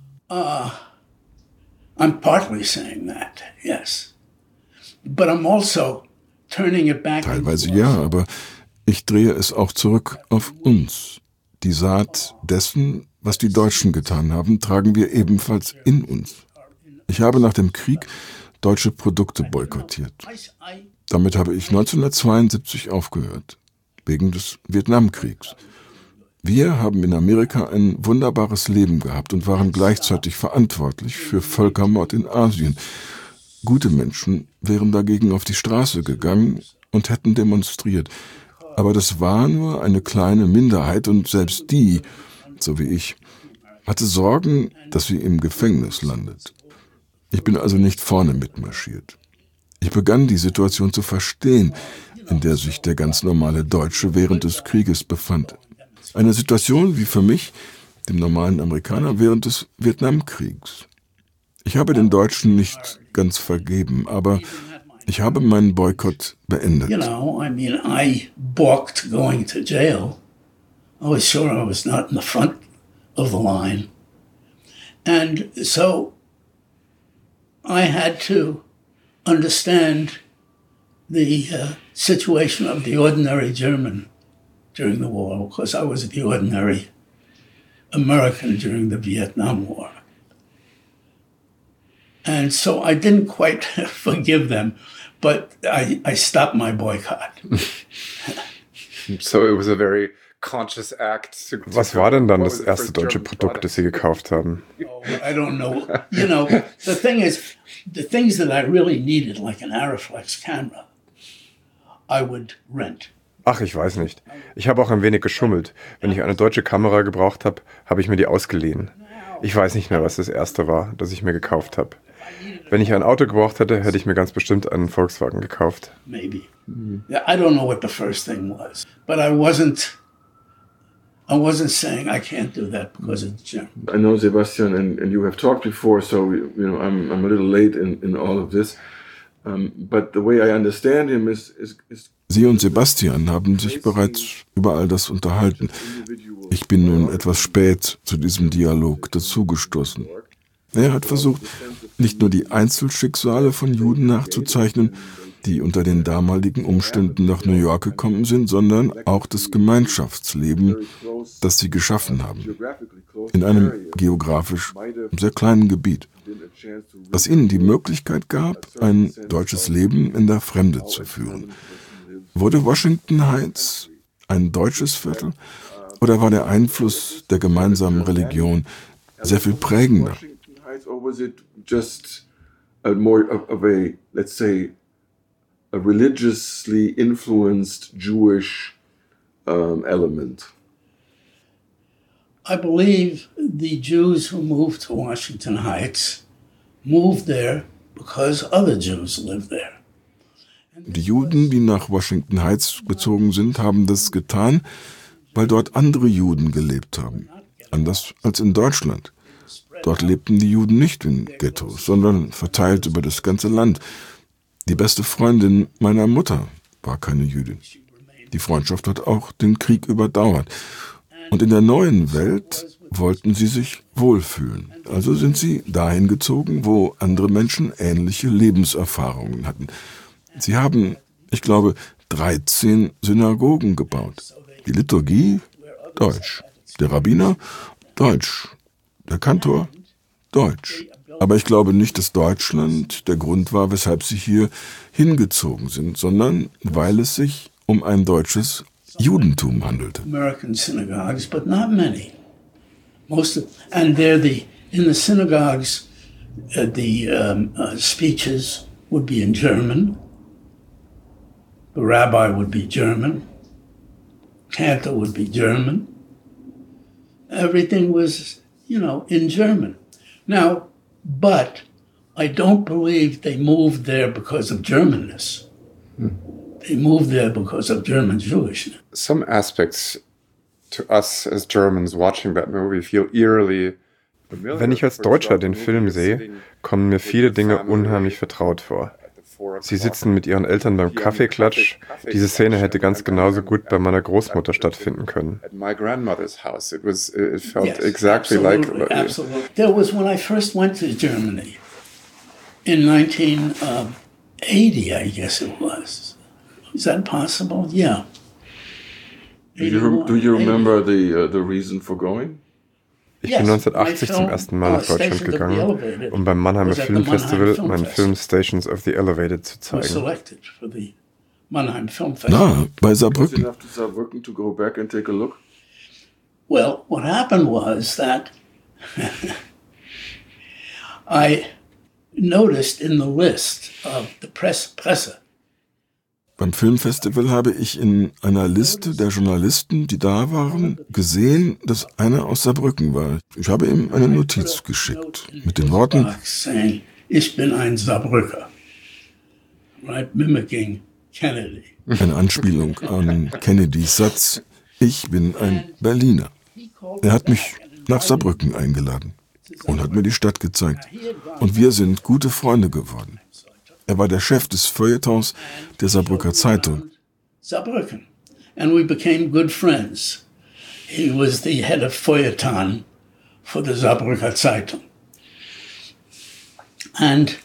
I'm partly saying that, yes. But I'm also turning it back. Teilweise ja, aber ich drehe es auch zurück auf uns. Die Saat dessen, was die Deutschen getan haben, tragen wir ebenfalls in uns. Ich habe nach dem Krieg deutsche Produkte boykottiert. Damit habe ich 1972 aufgehört, wegen des Vietnamkriegs. Wir haben in Amerika ein wunderbares Leben gehabt und waren gleichzeitig verantwortlich für Völkermord in Asien. Gute Menschen wären dagegen auf die Straße gegangen und hätten demonstriert. Aber das war nur eine kleine Minderheit und selbst die, so wie ich, hatte Sorgen, dass sie im Gefängnis landet. Ich bin also nicht vorne mitmarschiert. Ich begann die Situation zu verstehen, in der sich der ganz normale Deutsche während des Krieges befand. Eine Situation wie für mich, dem normalen Amerikaner, während des Vietnamkriegs. Ich habe den Deutschen nicht ganz vergeben, aber ich habe meinen Boykott beendet. You know, I mean, I balked going to jail. I was sure I was not in the front of the line. And so I had to understand the situation of the ordinary German during the war, because I was the ordinary American during the Vietnam War. And so I didn't quite forgive them, but I stopped my boycott. So it was a very conscious act. Was war denn dann das erste deutsche Produkt, das Sie gekauft haben? Oh, I don't know. You know, the thing is, the things that I really needed, like an Arriflex camera, I would rent. Ach, ich weiß nicht. Ich habe auch ein wenig geschummelt. Wenn ich eine deutsche Kamera gebraucht habe, habe ich mir die ausgeliehen. Ich weiß nicht mehr, was das erste war, das ich mir gekauft habe. Wenn ich ein Auto gebraucht hätte, hätte ich mir ganz bestimmt einen Volkswagen gekauft. Maybe. Yeah, I don't know what the first thing was, but I wasn't saying I can't do that because it's German. I know Sebastian and you have talked before, so you know I'm a little late in all of this. But the way I understand him is Sie und Sebastian haben sich bereits über all das unterhalten. Ich bin nun etwas spät zu diesem Dialog dazugestoßen. Er hat versucht, nicht nur die Einzelschicksale von Juden nachzuzeichnen, die unter den damaligen Umständen nach New York gekommen sind, sondern auch das Gemeinschaftsleben, das sie geschaffen haben, in einem geografisch sehr kleinen Gebiet, das ihnen die Möglichkeit gab, ein deutsches Leben in der Fremde zu führen. Wurde Washington Heights ein deutsches Viertel oder war der Einfluss der gemeinsamen Religion sehr viel prägender? Or was it just more of a, let's say, a religiously influenced Jewish element? I believe the Jews who moved to Washington Heights moved there because other Jews lived there. Die Juden, die nach Washington Heights gezogen sind, haben das getan, weil dort andere Juden gelebt haben. Anders als in Deutschland. Dort lebten die Juden nicht in Ghettos, sondern verteilt über das ganze Land. Die beste Freundin meiner Mutter war keine Jüdin. Die Freundschaft hat auch den Krieg überdauert. Und in der neuen Welt wollten sie sich wohlfühlen. Also sind sie dahin gezogen, wo andere Menschen ähnliche Lebenserfahrungen hatten. Sie haben, ich glaube, 13 Synagogen gebaut. Die Liturgie, Deutsch. Der Rabbiner, Deutsch. Der Kantor, Deutsch. Aber ich glaube nicht, dass Deutschland der Grund war, weshalb sie hier hingezogen sind, sondern weil es sich um ein deutsches Judentum handelte. American synagogues, but not many. And in the synagogues, the speeches would be in German. The rabbi would be German. Cantor would be German. everything was, in German. Now, but I don't believe they moved there because of Germanness. They moved there because of German Jewishness. Some aspects to us as Germans watching that movie feel eerily. Wenn ich als Deutscher den Film sehe, kommen mir viele Dinge unheimlich vertraut vor. Sie sitzen mit ihren Eltern beim Kaffeeklatsch. Diese Szene hätte ganz genauso gut bei meiner Großmutter stattfinden können. At my grandmother's house, it felt exactly like. Absolutely. There was when I first went to Germany in 1980, I guess it was. Is that possible? Yeah. Do you remember the reason for going? Ich bin 1980 zum ersten Mal nach Deutschland gegangen, um beim Mannheimer Filmfestival meinen Film Stations of the Elevated zu zeigen. Bei Saarbrücken. Well, what happened was that I noticed in the list of the Presse. Beim Filmfestival habe ich in einer Liste der Journalisten, die da waren, gesehen, dass einer aus Saarbrücken war. Ich habe ihm eine Notiz geschickt mit den Worten: Ich bin ein Saarbrücker. Right, mimicking Kennedy. Eine Anspielung an Kennedys Satz: Ich bin ein Berliner. Er hat mich nach Saarbrücken eingeladen und hat mir die Stadt gezeigt. Und wir sind gute Freunde geworden. Er war der Chef des Feuilletons der Saarbrücker Zeitung. Saarbrücken. And we became good friends. He was the head of Feuilleton for the Saarbrücker Zeitung. And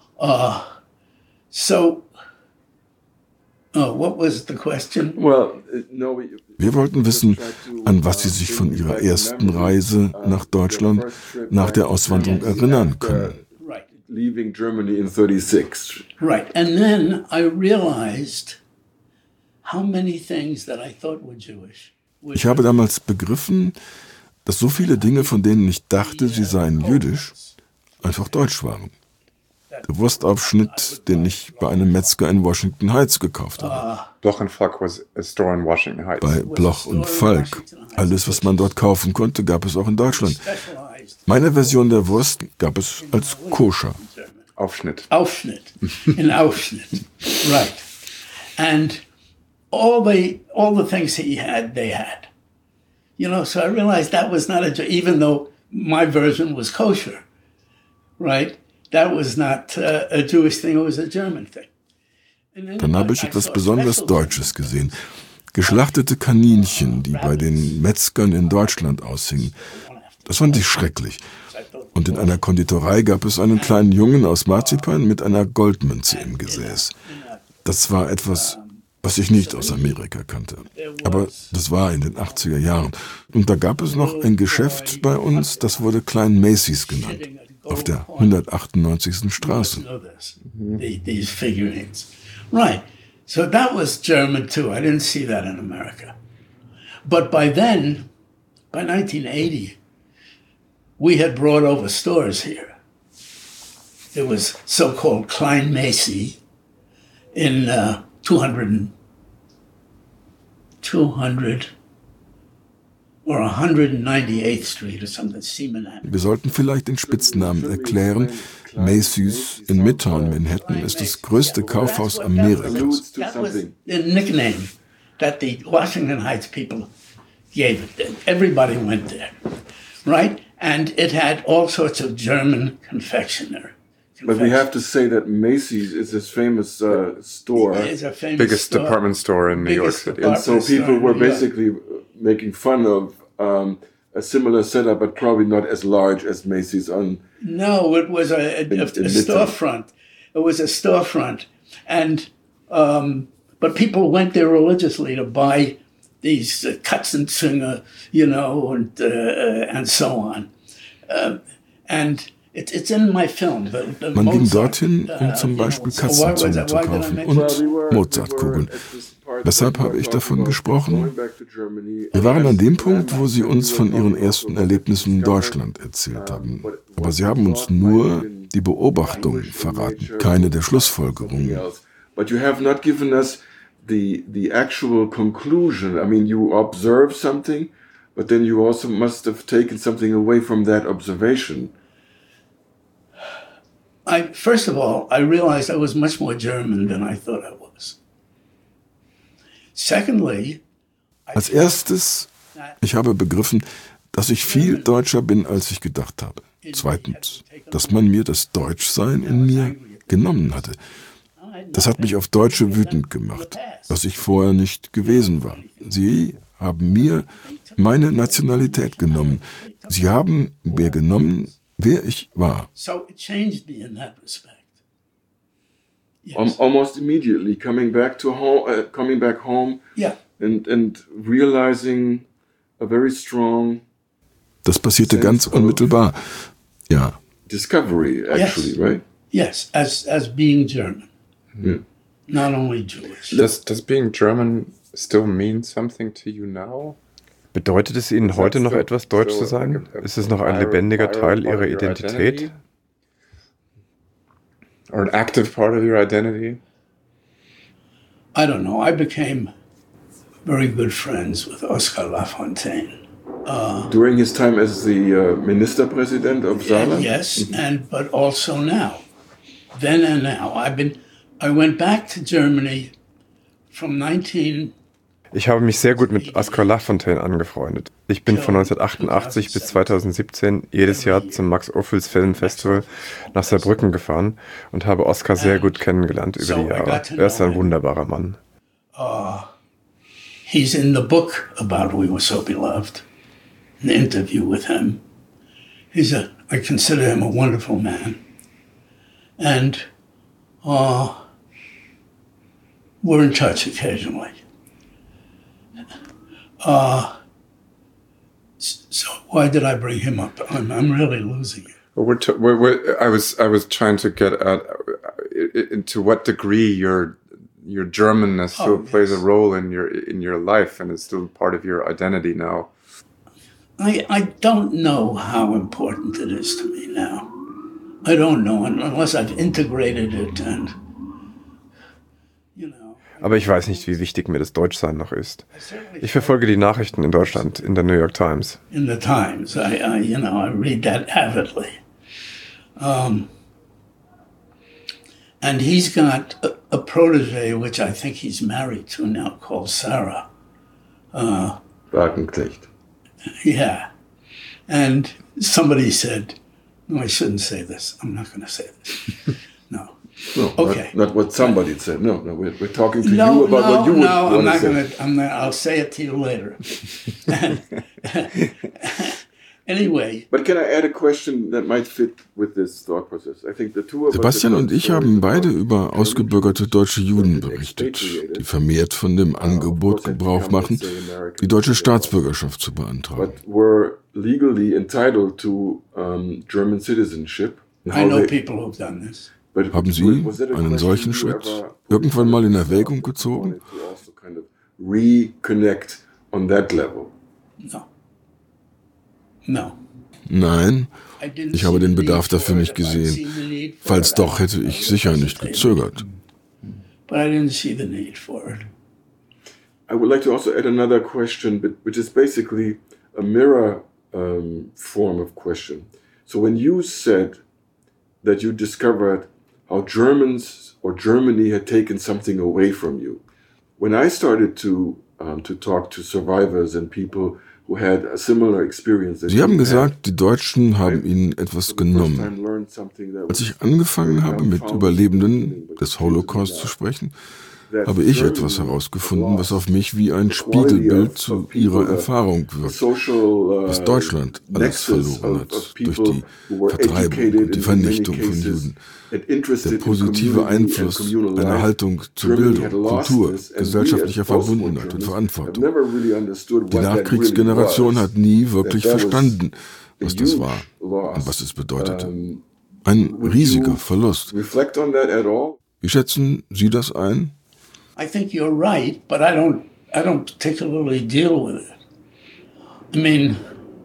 what was the question? Wir wollten wissen, an was Sie sich von Ihrer ersten Reise nach Deutschland nach der Auswanderung erinnern können. Leaving Germany in 36. Right. And then I realized how many things that I thought were Jewish. Ich habe damals begriffen, dass so viele Dinge, von denen ich dachte, sie seien jüdisch, einfach deutsch waren. Der Wurstaufschnitt, den ich bei einem Metzger in Washington Heights gekauft habe. Bloch & Falk was a store in Washington Heights. Bei Bloch und Falk. Alles, was man dort kaufen konnte, gab es auch in Deutschland. Meine Version der Wurst gab es als koscher. Aufschnitt. In Aufschnitt. Right. And all the things he had, they had. So I realized that was not even though my version was kosher, right? That was not a Jewish thing, it was a German thing. Dann habe ich etwas besonders Deutsches gesehen. Geschlachtete Kaninchen, die bei den Metzgern in Deutschland aushingen. Das fand ich schrecklich. Und in einer Konditorei gab es einen kleinen Jungen aus Marzipan mit einer Goldmünze im Gesäß. Das war etwas, was ich nicht aus Amerika kannte. Aber das war in den 80er Jahren. Und da gab es noch ein Geschäft bei uns, das wurde Klein Macy's genannt, auf der 198. Straße. These figurines. Right. So that was German too. I didn't see that in America. But by then, by 1980, we had brought over stores here. It was so-called Klein Macy in 200 or 198th Street or something. Wir sollten vielleicht den Spitznamen erklären. Macy's in Midtown Manhattan ist das größte Kaufhaus Amerikas. That was the nickname that the Washington Heights people gave it. Everybody went there, right? And it had all sorts of German confectionery. But we have to say that Macy's is this famous store. It's a famous biggest store. Department store in New York City. And so people were basically making fun of a similar setup, but probably not as large as Macy's on. No, it was a storefront. It was a storefront, and but people went there religiously to buy these Katzenzinger, and so on. And it's in my film. Man ging dorthin, um zum Beispiel Katzenzungen zu kaufen und Mozartkugeln. Weshalb habe ich davon gesprochen? Wir waren an dem Punkt, wo sie uns von ihren ersten Erlebnissen in Deutschland erzählt haben. Aber sie haben uns nur die Beobachtung verraten, keine der Schlussfolgerungen. But you have not given us the actual conclusion. I mean, you observe something, but then you also must have taken something away from that observation. First of all, I realized I was much more German than I thought I was. Secondly, als erstes, ich habe begriffen, dass ich viel deutscher bin, als ich gedacht habe. Zweitens, dass man mir das Deutschsein in mir genommen hatte. Das hat mich auf Deutsche wütend gemacht, was ich vorher nicht gewesen war. Sie haben mir meine Nationalität genommen. Sie haben mir genommen, wer ich war. So it changed me in that respect. Yes. Almost immediately coming back home, yeah. and realizing a very strong. Das passierte ganz unmittelbar. Ja. Discovery, actually, yes. Right? Yes, as being German, not only Jewish. Does being German still mean something to you now? Bedeutet es Ihnen heute noch etwas, deutsch zu sein? Ist es noch ein lebendiger Teil Ihrer Identität? Or an active part of your identity? I don't know. I became very good friends with Oscar Lafontaine. During his time as the Ministerpräsident of Saarland? Yes, but also now. Then and now. I went back to Germany from 19... Ich habe mich sehr gut mit Oscar Lafontaine angefreundet. Ich bin von 1988 bis 2017 jedes Jahr zum Max-Ophüls Filmfestival nach Saarbrücken gefahren und habe Oscar sehr gut kennengelernt über die Jahre. Er ist ein wunderbarer Mann. He's in the book about We Were So Beloved. An interview with him. I consider him a wonderful man. And we're in touch occasionally. So why did I bring him up? I'm really losing it. I was trying to get at into what degree your Germanness still plays a role in your life and is still part of your identity now. I don't know how important it is to me now. I don't know unless I've integrated it and. Aber ich weiß nicht, wie wichtig mir das Deutschsein noch ist. Ich verfolge die Nachrichten in Deutschland, in der New York Times. In the Times, I read that avidly. And he's got a protege, which I think he's married to now, called Sarah. Wagenknecht. Yeah. And somebody said, no, I shouldn't say this. I'm not going to say this. No. No, okay. Not what somebody said. No, we're talking to you about what you would want to say. I'll say it to you later. Anyway. But can I add a question that might fit with this thought process? I think the two of Sebastian und ich haben beide über ausgebürgerte deutsche Juden berichtet, die vermehrt von dem Angebot Gebrauch machen, die deutsche Staatsbürgerschaft zu beantragen. But were legally entitled to German citizenship. I know people who've done this. Haben Sie einen solchen Schritt irgendwann mal in Erwägung gezogen? Reconnect on that level? No. Nein, ich habe den Bedarf dafür nicht gesehen. Falls doch, hätte ich sicher nicht gezögert. But I didn't see the need for it. I would like to also add another question, which is basically a mirror form of question. So when you said that you discovered how Germans or Germany had taken something away from you. When I started to talk to survivors and people who had a similar experience. Sie haben gesagt, die Deutschen haben ihnen etwas genommen. Als ich angefangen habe, mit Überlebenden des Holocaust zu sprechen, habe ich etwas herausgefunden, was auf mich wie ein Spiegelbild zu ihrer Erfahrung wirkt, was Deutschland alles verloren hat durch die Vertreibung und die Vernichtung von Juden. Der positive Einfluss einer Haltung zur Bildung, Kultur, gesellschaftlicher Verbundenheit und Verantwortung. Die Nachkriegsgeneration hat nie wirklich verstanden, was das war und was es bedeutete. Ein riesiger Verlust. Wie schätzen Sie das ein? I think you're right, but I don't particularly deal with it. I mean,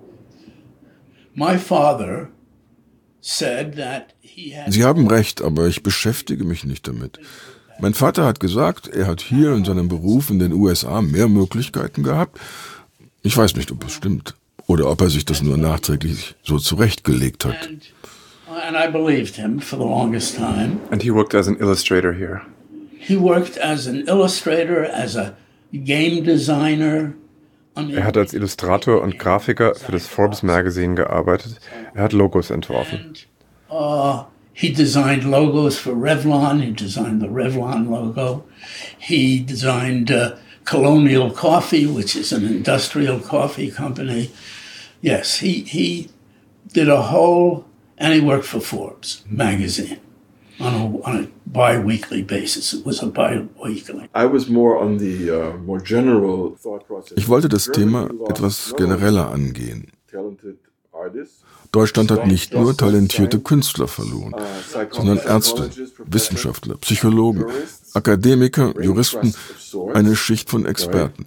my father said that he had. Sie haben recht, aber ich beschäftige mich nicht damit. Mein Vater hat gesagt, er hat hier in seinem Beruf in den USA mehr Möglichkeiten gehabt Ich weiß nicht, ob es stimmt oder ob er sich das nur nachträglich so zurechtgelegt hat. And I believed him for the longest time. And he worked as an illustrator here. He worked as an illustrator, as a game designer. Er hat als Illustrator und Grafiker für das Forbes Magazine gearbeitet. Er hat Logos entworfen. He designed logos for Revlon. He designed the Revlon logo. He designed Colonial Coffee, which is an industrial coffee company. Yes, he did a whole, and he worked for Forbes magazine on a bi-weekly basis. It was a bi-weekly. I was more on the more general thought process. Ich wollte das Thema etwas genereller angehen. Talented artists. Deutschland hat nicht nur talentierte Künstler verloren, sondern Ärzte, Wissenschaftler, Psychologen, Akademiker, Juristen, eine Schicht von Experten.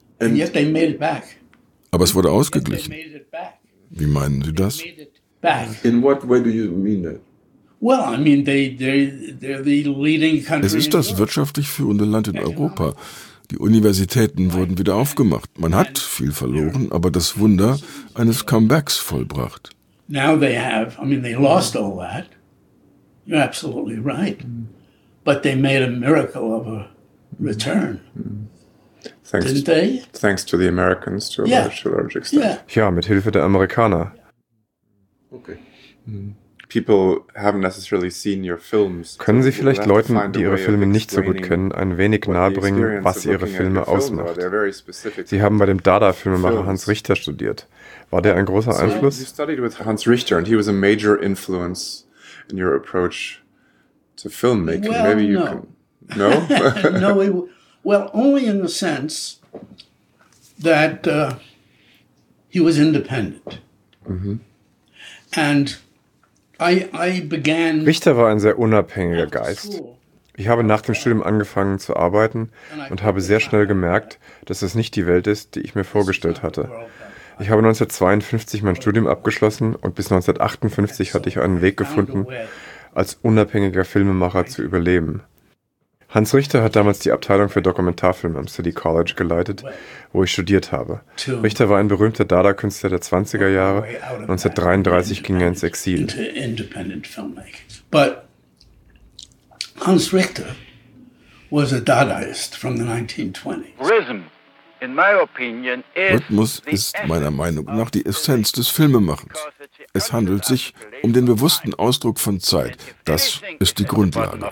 Aber es wurde ausgeglichen. Wie meinen Sie das? In what way do you mean that? Well, I mean, they're the leading country. Es ist das wirtschaftlich führende Land in Europa. Die Universitäten wurden wieder aufgemacht. Man hat viel verloren, aber das Wunder eines Comebacks vollbracht. Now they have, I mean, they lost all that. You're absolutely right. But they made a miracle of a return. Didn't they? Thanks to the Americans to a large extent. Ja, mit Hilfe der Amerikaner. Okay. People haven't necessarily seen your films. Können Sie vielleicht Leuten, die Ihre Filme nicht so gut kennen, ein wenig nahebringen, was Ihre Filme ausmacht? Sie haben bei dem Dada-Filmemacher Hans Richter studiert. War der ein großer Einfluss? You studied with Hans Richter and he was a major influence in your approach to filmmaking. Well, maybe you no. can... No? No, well, only in the sense that he was independent. And I began... Richter war ein sehr unabhängiger Geist. Ich habe nach dem Studium angefangen zu arbeiten und habe sehr schnell gemerkt, dass es nicht die Welt ist, die ich mir vorgestellt hatte. Ich habe 1952 mein Studium abgeschlossen und bis 1958 hatte ich einen Weg gefunden, als unabhängiger Filmemacher zu überleben. Hans Richter hat damals die Abteilung für Dokumentarfilm am City College geleitet, wo ich studiert habe. Richter war ein berühmter Dada-Künstler der 20er Jahre. 1933 ging er ins Exil. But Hans Richter was a Dadaist from the 1920s. Rhythmus ist meiner Meinung nach die Essenz des Filmemachens. Es handelt sich um den bewussten Ausdruck von Zeit. Das ist die Grundlage.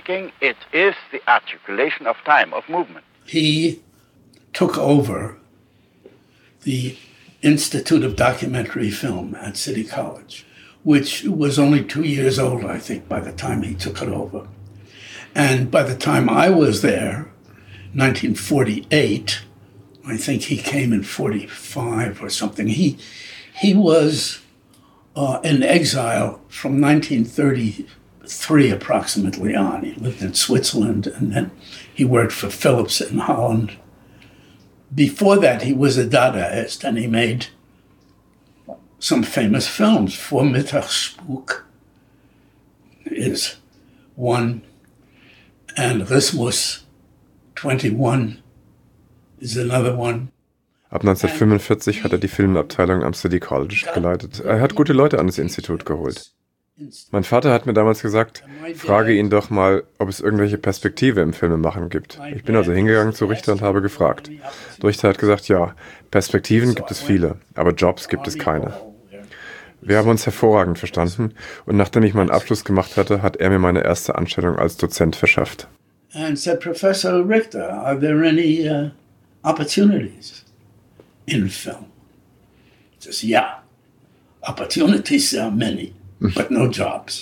He took over the Institute of Documentary Film at City College, which was only 2 years old, I think, by the time he took it over. And by the time I was there, 1948, I think he came in 45 or something. He was in exile from 1933 approximately on. He lived in Switzerland and then he worked for Philips in Holland. Before that, he was a Dadaist and he made some famous films. Vormittagsspuk is one, and Rhythmus 21 is another one. Ab 1945 hat er die Filmabteilung am City College geleitet. Er hat gute Leute an das Institut geholt. Mein Vater hat mir damals gesagt, frage ihn doch mal, ob es irgendwelche Perspektive im Filmemachen gibt. Ich bin also hingegangen zu Richter und habe gefragt. Richter hat gesagt, ja, Perspektiven gibt es viele, aber Jobs gibt es keine. Wir haben uns hervorragend verstanden und nachdem ich meinen Abschluss gemacht hatte, hat er mir meine erste Anstellung als Dozent verschafft. And said, Professor Richter, are there any opportunities in film? He says, yeah, opportunities are many, but no jobs.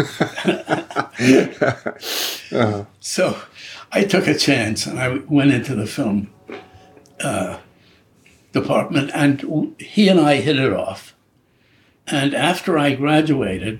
So I took a chance and I went into the film department and he and I hit it off. And after I graduated,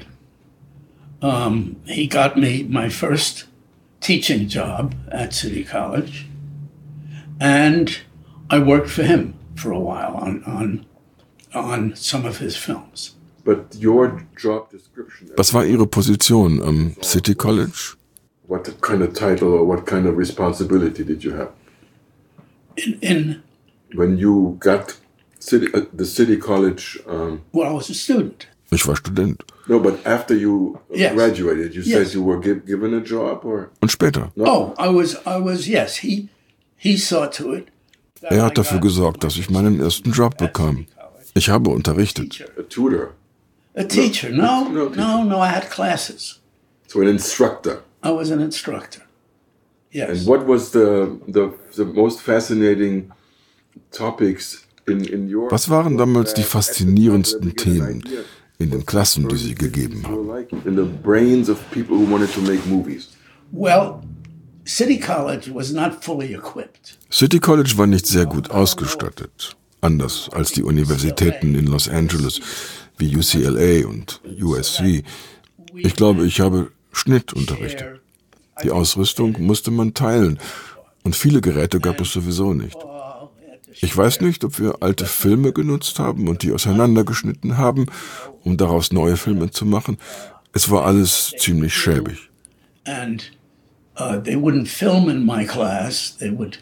he got me my first teaching job at City College, and I worked for him for a while on some of his films. But your job description. Was war Ihre Position am City College? What kind of title or what kind of responsibility did you have? In when you got the City College. Well, I was a student. Ich war Student. No, but after you Yes. graduated, you Yes. said you were given a job, or? Und später. Oh, I was. Yes, he saw to it. Er hat dafür gesorgt, dass ich meinen ersten Job bekam. Ich habe unterrichtet. A tutor. A teacher? No, No teacher. no. I had classes. So an instructor. I was an instructor. Yes. And what was the most fascinating topics in your? Was waren damals die faszinierendsten Themen in den Klassen, die Sie gegeben haben? In the brains of people who wanted to make movies. Well, City College was not fully equipped. City College war nicht sehr gut ausgestattet, anders als die Universitäten in Los Angeles wie UCLA und USC. Ich glaube, ich habe Schnitt unterrichtet. Die Ausrüstung musste man teilen und viele Geräte gab es sowieso nicht. Ich weiß nicht, ob wir alte Filme genutzt haben und die auseinandergeschnitten haben, um daraus neue Filme zu machen. Es war alles ziemlich schäbig. And they wouldn't film in my class. They would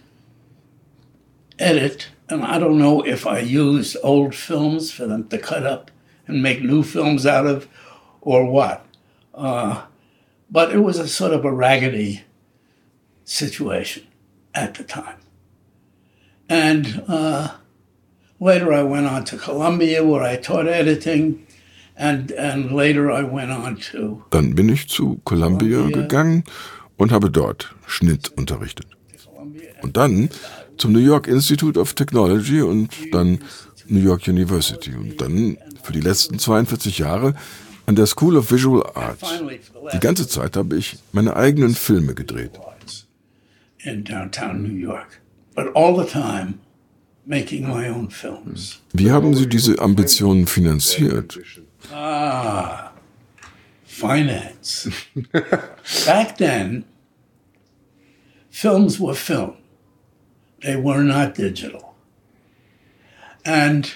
edit. And I don't know if I used old films for them to cut up and make new films out of or what. But it was a sort of a raggedy situation at the time. And later I went on to Columbia, where I taught editing. And later I went on to... Dann bin ich zu Columbia gegangen und habe dort Schnitt unterrichtet. Und dann zum New York Institute of Technology und dann New York University. Und dann für die letzten 42 Jahre an der School of Visual Arts. Die ganze Zeit habe ich meine eigenen Filme gedreht. In downtown New York. But all the time making my own films. Wie haben Sie diese Ambitionen finanziert? Finance. Back then, films were film. They were not digital. And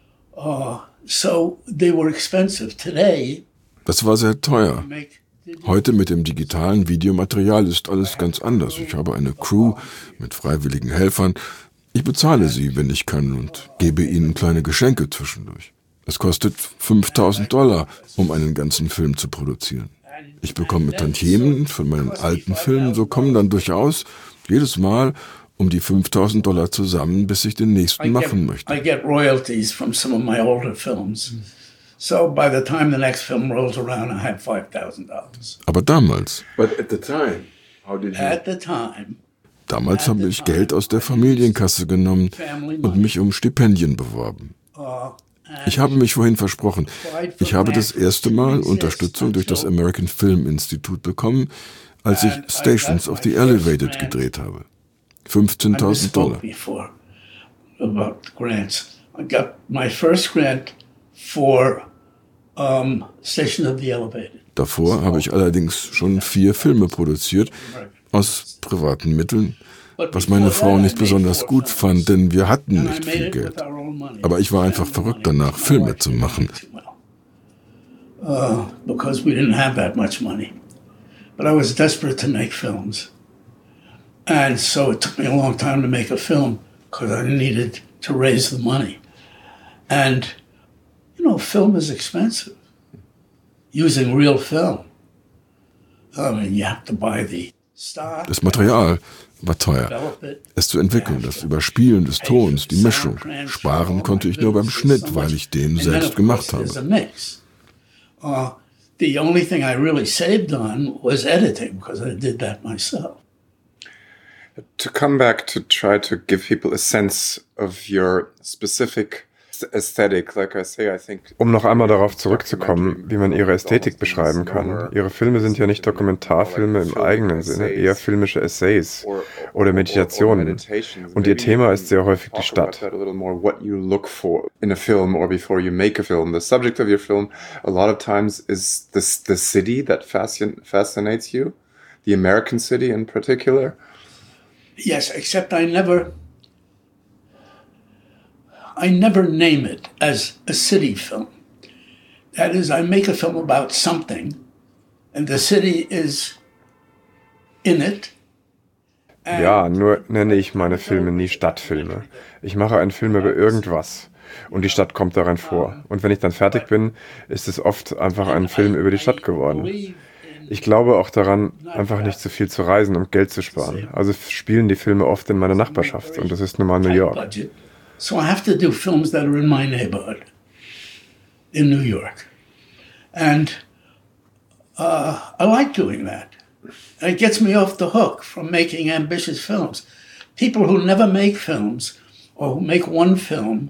so they were expensive. Today, das war sehr teuer. Heute mit dem digitalen Videomaterial ist alles ganz anders. Ich habe eine Crew mit freiwilligen Helfern. Ich bezahle sie, wenn ich kann, und gebe ihnen kleine Geschenke zwischendurch. Es kostet $5.000, um einen ganzen Film zu produzieren. Ich bekomme Tantiemen von meinen alten Filmen, so kommen dann durchaus jedes Mal um die $5.000 zusammen, bis ich den nächsten machen möchte. I get royalties from some of my older films. So by the time the next film rolls around, I have $5,000. Aber damals. But at the time, how did you? At the time. Damals habe ich Geld aus der Familienkasse genommen und mich um Stipendien beworben. Ich habe mich vorhin versprochen. Ich habe das erste Mal Unterstützung durch das American Film Institute bekommen, als ich Stations of the Elevated gedreht habe. $15.000. About grants. I got my first grant for Station of the Elevated. Davor habe ich allerdings schon 4 Filme produziert, aus privaten Mitteln, was meine Frau nicht besonders gut fand, denn wir hatten nicht viel Geld. Aber ich war einfach verrückt danach, Filme zu machen. Because we didn't have that much money. But I was desperate to make films. And so it took me a long time to make a film because I needed to raise the money. And, film is expensive. Using real film. I mean, you have to buy the stock. Das Material war teuer. Es zu entwickeln, das Überspielen des Tons, die Mischung. Sparen konnte ich nur beim Schnitt, weil ich den selbst gemacht habe. The only thing I really saved on was editing because I did that myself. To come back to try to give people a sense of your specific aesthetic, like I say, I think. Um noch einmal darauf zurückzukommen, wie man ihre Ästhetik beschreiben kann. Ihre Filme sind ja nicht Dokumentarfilme im eigenen Sinne, eher filmische Essays oder Meditationen. Und ihr Thema ist sehr häufig die Stadt. What you look for in a film or before you make a film. The subject of your film a lot of times is the city that fascinates you, the American city in particular. Yes, except I never name it as a city film. That is, I make a film about something, and the city is in it. Ja, nur nenne ich meine Filme nie Stadtfilme. Ich mache einen Film über irgendwas und die Stadt kommt darin vor. Und wenn ich dann fertig bin, ist es oft einfach ein Film über die Stadt geworden. Ich glaube auch daran, einfach nicht zu viel zu reisen, um Geld zu sparen. Also spielen die Filme oft in meiner Nachbarschaft und das ist nun mal New York. So I have to do films that are in my neighborhood, in New York. And I like doing that. It gets me off the hook from making ambitious films. People who never make films or who make one film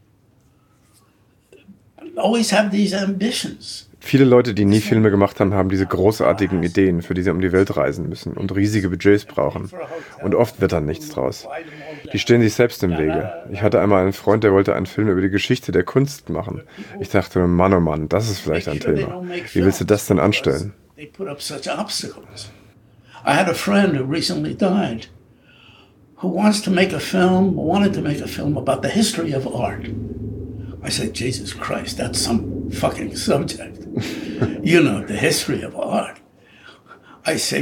always have these ambitions. Viele Leute, die nie Filme gemacht haben, haben diese großartigen Ideen, für die sie um die Welt reisen müssen und riesige Budgets brauchen. Und oft wird dann nichts draus. Die stehen sich selbst im Wege. Ich hatte einmal einen Freund, der wollte einen Film über die Geschichte der Kunst machen. Ich dachte, Mann, oh Mann, das ist vielleicht ein Thema. Wie willst du das denn anstellen? I had a friend who recently died who wanted to make a film about the history of art. I said, Jesus Christ, that's some fucking subject. You know, the history of art. I say,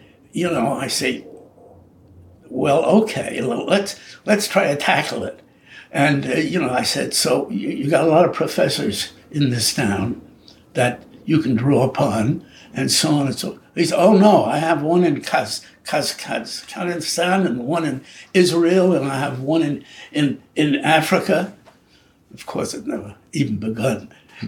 well, okay, let's try to tackle it. And, I said, so you got a lot of professors in this town that you can draw upon, and so on and so on. He said, oh no, I have one in Kazakhstan and one in Israel, and I have one in Africa. Of course, it never even begun,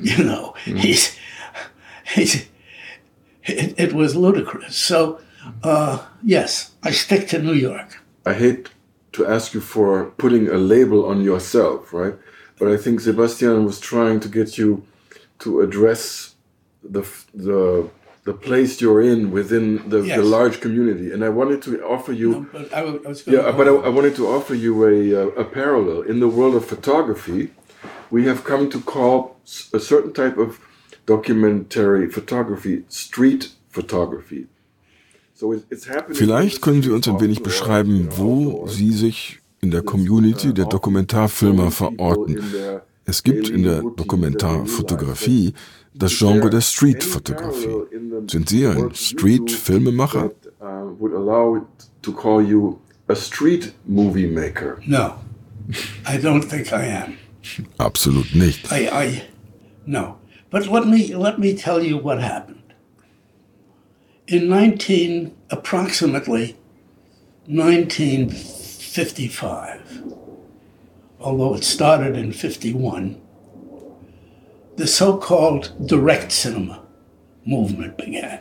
It was ludicrous. So, yes, I stick to New York. I hate to ask you for putting a label on yourself, right? But I think Sebastian was trying to get you to address the place you're in within the large community, and I wanted to offer you. I wanted to offer you a parallel in the world of photography. We have come to call a certain type of documentary photography street photography. Vielleicht können Sie uns ein wenig beschreiben, wo Sie sich in der Community der Dokumentarfilmer verorten. Es gibt in der Dokumentarfotografie das Genre der Street-Fotografie. Sind Sie ein Street-Filmemacher? Would allow it to call you a street movie maker. No, I don't think I am. Absolut nicht. No. But let me tell you what happened. In approximately 1955, although it started in 51, the so-called direct cinema movement began.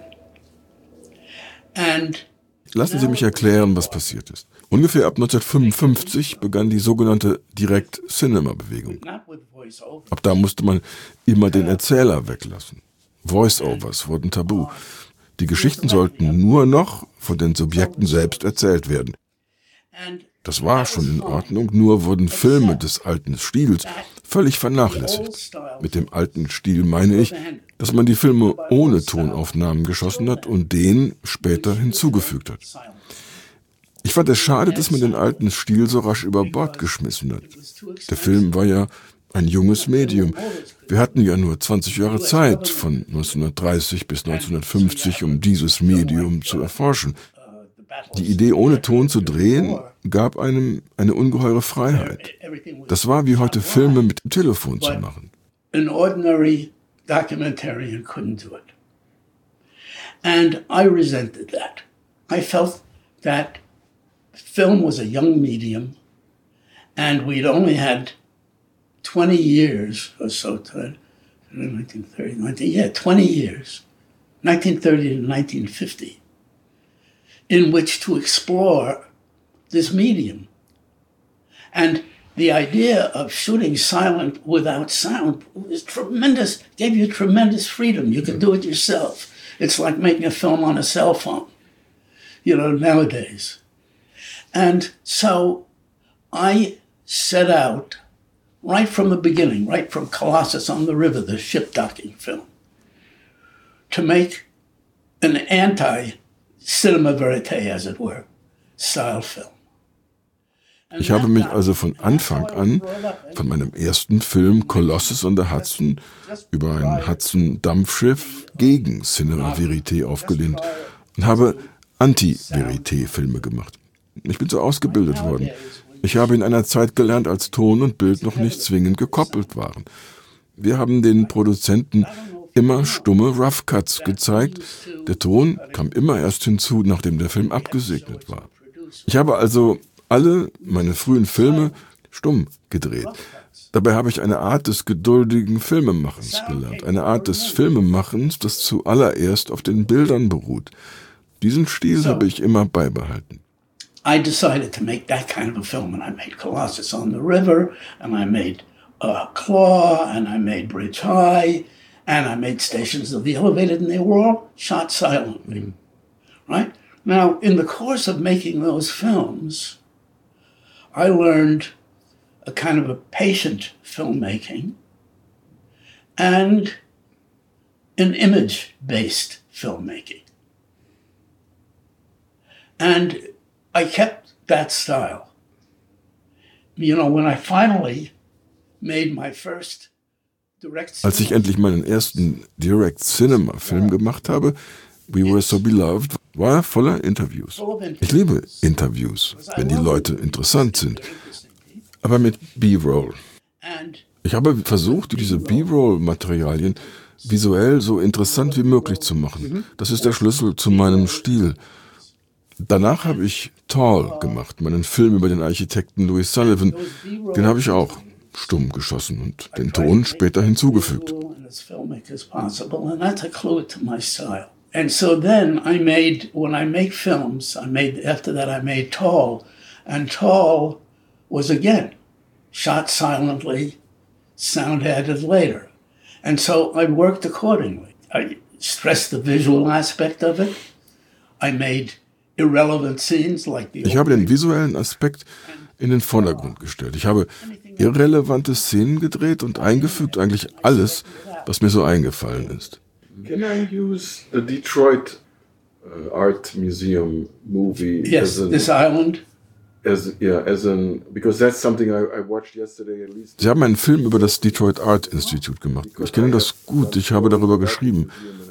And lassen Sie mich erklären, was passiert ist. Ungefähr ab 1955 begann die sogenannte Direct-Cinema-Bewegung. Ab da musste man immer den Erzähler weglassen. Voice-Overs wurden tabu. Die Geschichten sollten nur noch von den Subjekten selbst erzählt werden. Das war schon in Ordnung, nur wurden Filme des alten Stils völlig vernachlässigt. Mit dem alten Stil meine ich, dass man die Filme ohne Tonaufnahmen geschossen hat und den später hinzugefügt hat. Ich fand es schade, dass man den alten Stil so rasch über Bord geschmissen hat. Der Film war ja ein junges Medium. Wir hatten ja nur 20 Jahre Zeit, von 1930 bis 1950, um dieses Medium zu erforschen. Die Idee, ohne Ton zu drehen, gab einem eine ungeheure Freiheit. Das war wie heute Filme mit dem Telefon zu machen. An ordinary documentarian couldn't do it. And I resented that. I felt that film was a young medium, and we'd only had 20 years or so, 20 years, 1930 to 1950, in which to explore this medium. And the idea of shooting silent without sound was tremendous, gave you tremendous freedom. You could do it yourself. It's like making a film on a cell phone, nowadays. And so I set out right from the beginning, right from Colossus on the River, the ship docking film, to make an anti-cinema verite, as it were, style film. Ich habe mich also von Anfang an, von meinem ersten Film Colossus on the Hudson, über ein Hudson-Dampfschiff gegen Cinema Verite aufgelehnt und habe Anti-Verite-Filme gemacht. Ich bin so ausgebildet worden. Ich habe in einer Zeit gelernt, als Ton und Bild noch nicht zwingend gekoppelt waren. Wir haben den Produzenten immer stumme Rough Cuts gezeigt. Der Ton kam immer erst hinzu, nachdem der Film abgesegnet war. Ich habe also alle meine frühen Filme stumm gedreht. Dabei habe ich eine Art des geduldigen Filmemachens gelernt. Eine Art des Filmemachens, das zuallererst auf den Bildern beruht. Diesen Stil habe ich immer beibehalten. I decided to make that kind of a film, and I made Colossus on the River, and I made Claw, and I made Bridge High, and I made Stations of the Elevated, and they were all shot silently, right? Now, in the course of making those films, I learned a kind of a patient filmmaking and an image-based filmmaking. And I kept that style. You know, when I finally made my first direct cinema. Als ich endlich meinen ersten Direct-Cinema-Film gemacht habe, We Were So Beloved, war er voller Interviews. Ich liebe Interviews, wenn die Leute interessant sind. Aber mit B-Roll. Ich habe versucht, diese B-Roll-Materialien visuell so interessant wie möglich zu machen. Das ist der Schlüssel zu meinem Stil. Danach habe ich Tall gemacht, meinen Film über den Architekten Louis Sullivan. Den habe ich auch stumm geschossen und den Ton später hinzugefügt. And so then when I make films, after that I made Tall, and Tall was again shot silently, sound added later. And so I worked accordingly. I stressed the visual aspect of it. I made irrelevant scenes like the Ich habe den visuellen Aspekt in den Vordergrund gestellt. Ich habe irrelevante Szenen gedreht und eingefügt eigentlich alles, was mir so eingefallen ist. Can I use the Detroit Art Museum movie? Yes, This Island. Because that's something I watched yesterday at least. Sie haben einen Film über das Detroit Art Institute gemacht. Ich kenne das gut. Ich habe darüber geschrieben.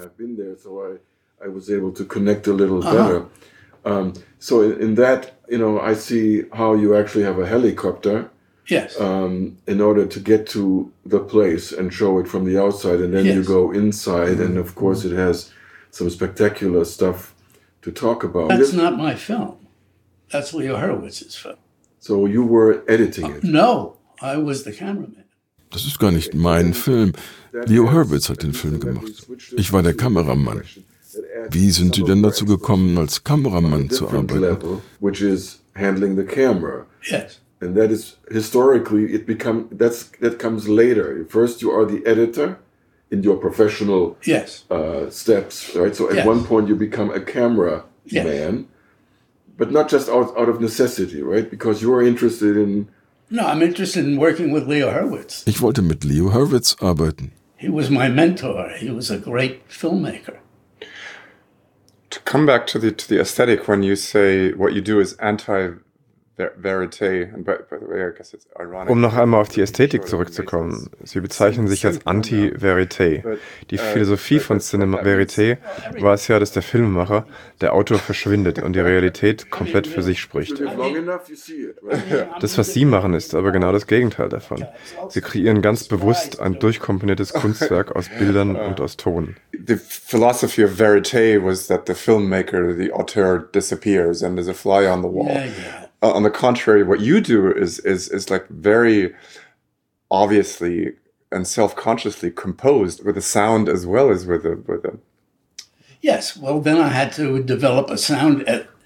I was able to connect a little better. So in that, I see how you actually have a helicopter. Yes. In order to get to the place and show it from the outside, and then you go inside, and of course it has some spectacular stuff to talk about. That's not my film. That's Leo Hurwitz's film. So you were editing it? No, I was the cameraman. Das ist gar nicht mein Film. Leo Hurwitz hat den Film gemacht. Ich war der Kameramann. Wie sind Sie denn dazu gekommen, als Kameramann zu arbeiten? Which is handling the camera. Yes. And that is historically that comes later. First, you are the editor in your professional steps, right? So at one point you become a camera man, but not just out of necessity, right? Because you are interested in. No, I'm interested in working with Leo Hurwitz. Ich wollte mit Leo Hurwitz arbeiten. He was my mentor. He was a great filmmaker. To come back to the aesthetic, when you say what you do is anti-verite, and by the way, I guess it's ironic. Um noch einmal auf die Ästhetik zurückzukommen, Sie bezeichnen sich als Anti-Verite. Die Philosophie von Cinema Verite war es ja, dass der Filmemacher, der Autor verschwindet und die Realität komplett für sich spricht. Das, was Sie machen, ist aber genau das Gegenteil davon. Sie kreieren ganz bewusst ein durchkomponiertes Kunstwerk aus Bildern und aus Ton. The philosophy of verite was that the filmmaker, the auteur, disappears and is a fly on the wall. On the contrary, what you do is like very obviously and self-consciously composed with a sound as well as with a. Yes, well, then I had to develop a sound,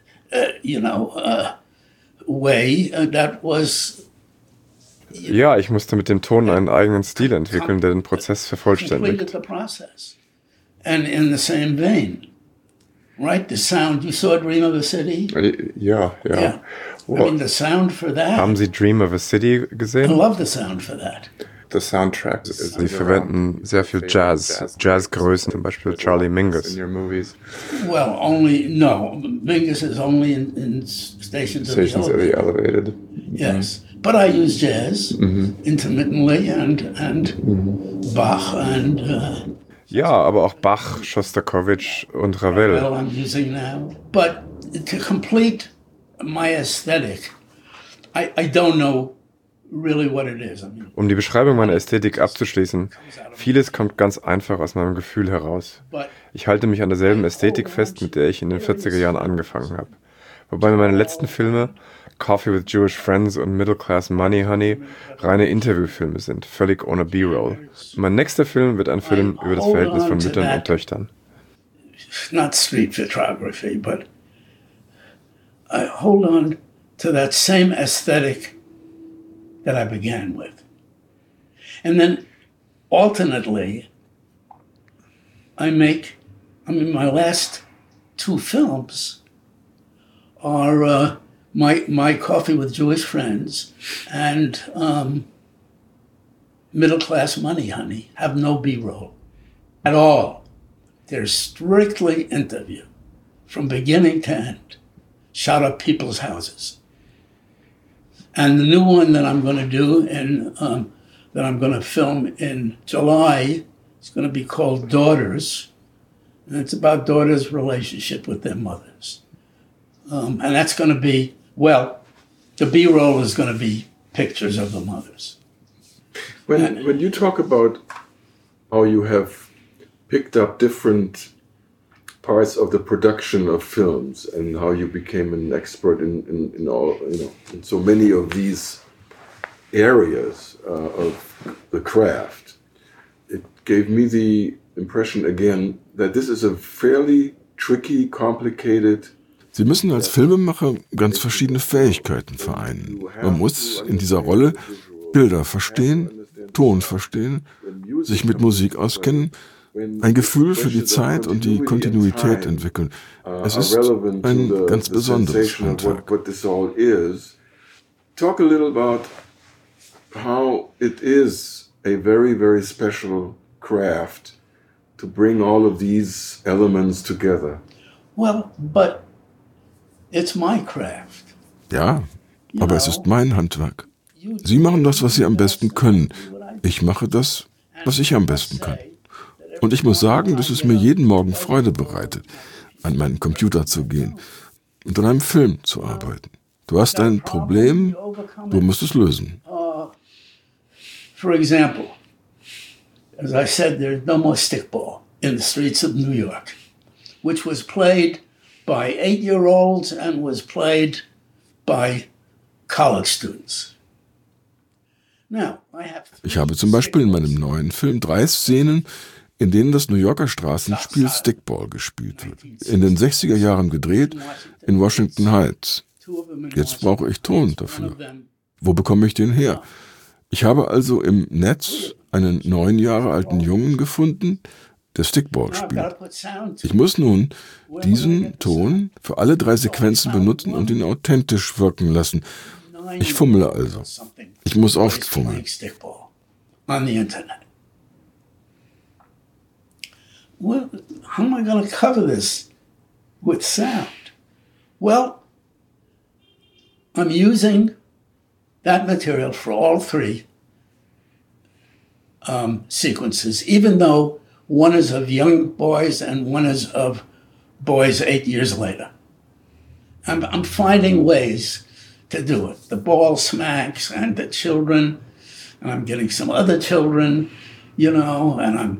way that was. Ja, ich musste mit dem Ton einen eigenen Stil entwickeln, der den Prozess vervollständigt. And in the same vein, right? The sound, you saw Dream of a City? Yeah. Well, I mean, the sound for that. Haben Sie Dream of a City gesehen? I love the sound for that. The soundtrack. Sie verwenden sehr viel Jazzgrößen, zum Beispiel Charlie Mingus. In your movies? Well, Mingus is only in Stations of the Elevated. Yes, but I use jazz intermittently and Bach and. Ja, aber auch Bach, Schostakowitsch und Ravel. I'm using now, but to complete my aesthetic, I don't know really what it is. Um die Beschreibung meiner Ästhetik abzuschließen, vieles kommt ganz einfach aus meinem Gefühl heraus. Ich halte mich an derselben Ästhetik fest, mit der ich in den 40er Jahren angefangen habe. Wobei meine letzten Filme, Coffee with Jewish Friends und Middle Class Money Honey, reine Interviewfilme sind, völlig ohne B-Roll. Mein nächster Film wird ein Film über das Verhältnis von Müttern und Töchtern. Not street photography, but I hold on to that same aesthetic that I began with. And then alternately, my last two films are my Coffee with Jewish Friends and Middle Class Money Honey have no B-roll at all. They're strictly interview from beginning to end, shot up people's houses. And the new one that I'm going to do that I'm going to film in July is going to be called Daughters. And it's about daughters' relationship with their mothers. And that's going to be, well, the B-roll is going to be pictures of the mothers. When you talk about how you have picked up different parts of the production of films and how you became an expert in all, in so many of these areas of the craft, it gave me the impression again that this is a fairly tricky, complicated. Sie müssen als Filmemacher ganz verschiedene Fähigkeiten vereinen. Man muss in dieser Rolle Bilder verstehen, Ton verstehen, sich mit Musik auskennen, ein Gefühl für die Zeit und die Kontinuität entwickeln. Es ist ein ganz besonderes Handwerk. Talk a little about how it is a very, very special craft to bring all of these elements together. Well, but it's my craft. Ja, aber es ist mein Handwerk. Sie machen das, was Sie am besten können. Ich mache das, was ich am besten kann. Und ich muss sagen, dass es mir jeden Morgen Freude bereitet, an meinen Computer zu gehen und an einem Film zu arbeiten. Du hast ein Problem, du musst es lösen. For example, as I said, there's no more stickball in the streets of New York, which was played by 8-year-olds and was played by college students. Ich habe zum Beispiel in meinem neuen Film 3 Szenen, in denen das New Yorker Straßenspiel Stickball gespielt wird. In den 60er Jahren gedreht, in Washington Heights. Jetzt brauche ich Ton dafür. Wo bekomme ich den her? Ich habe also im Netz einen 9 Jahre alten Jungen gefunden, der Stickball spielt. Ich muss nun diesen Ton für alle 3 Sequenzen benutzen und ihn authentisch wirken lassen. Ich fummle also. Ich muss oft fummeln. Well, how am I going to cover this with sound? Well, I'm using that material for all 3 sequences, even though one is of young boys and one is of boys 8 years later. I'm finding ways to do it. The ball smacks and the children, and I'm getting some other children, and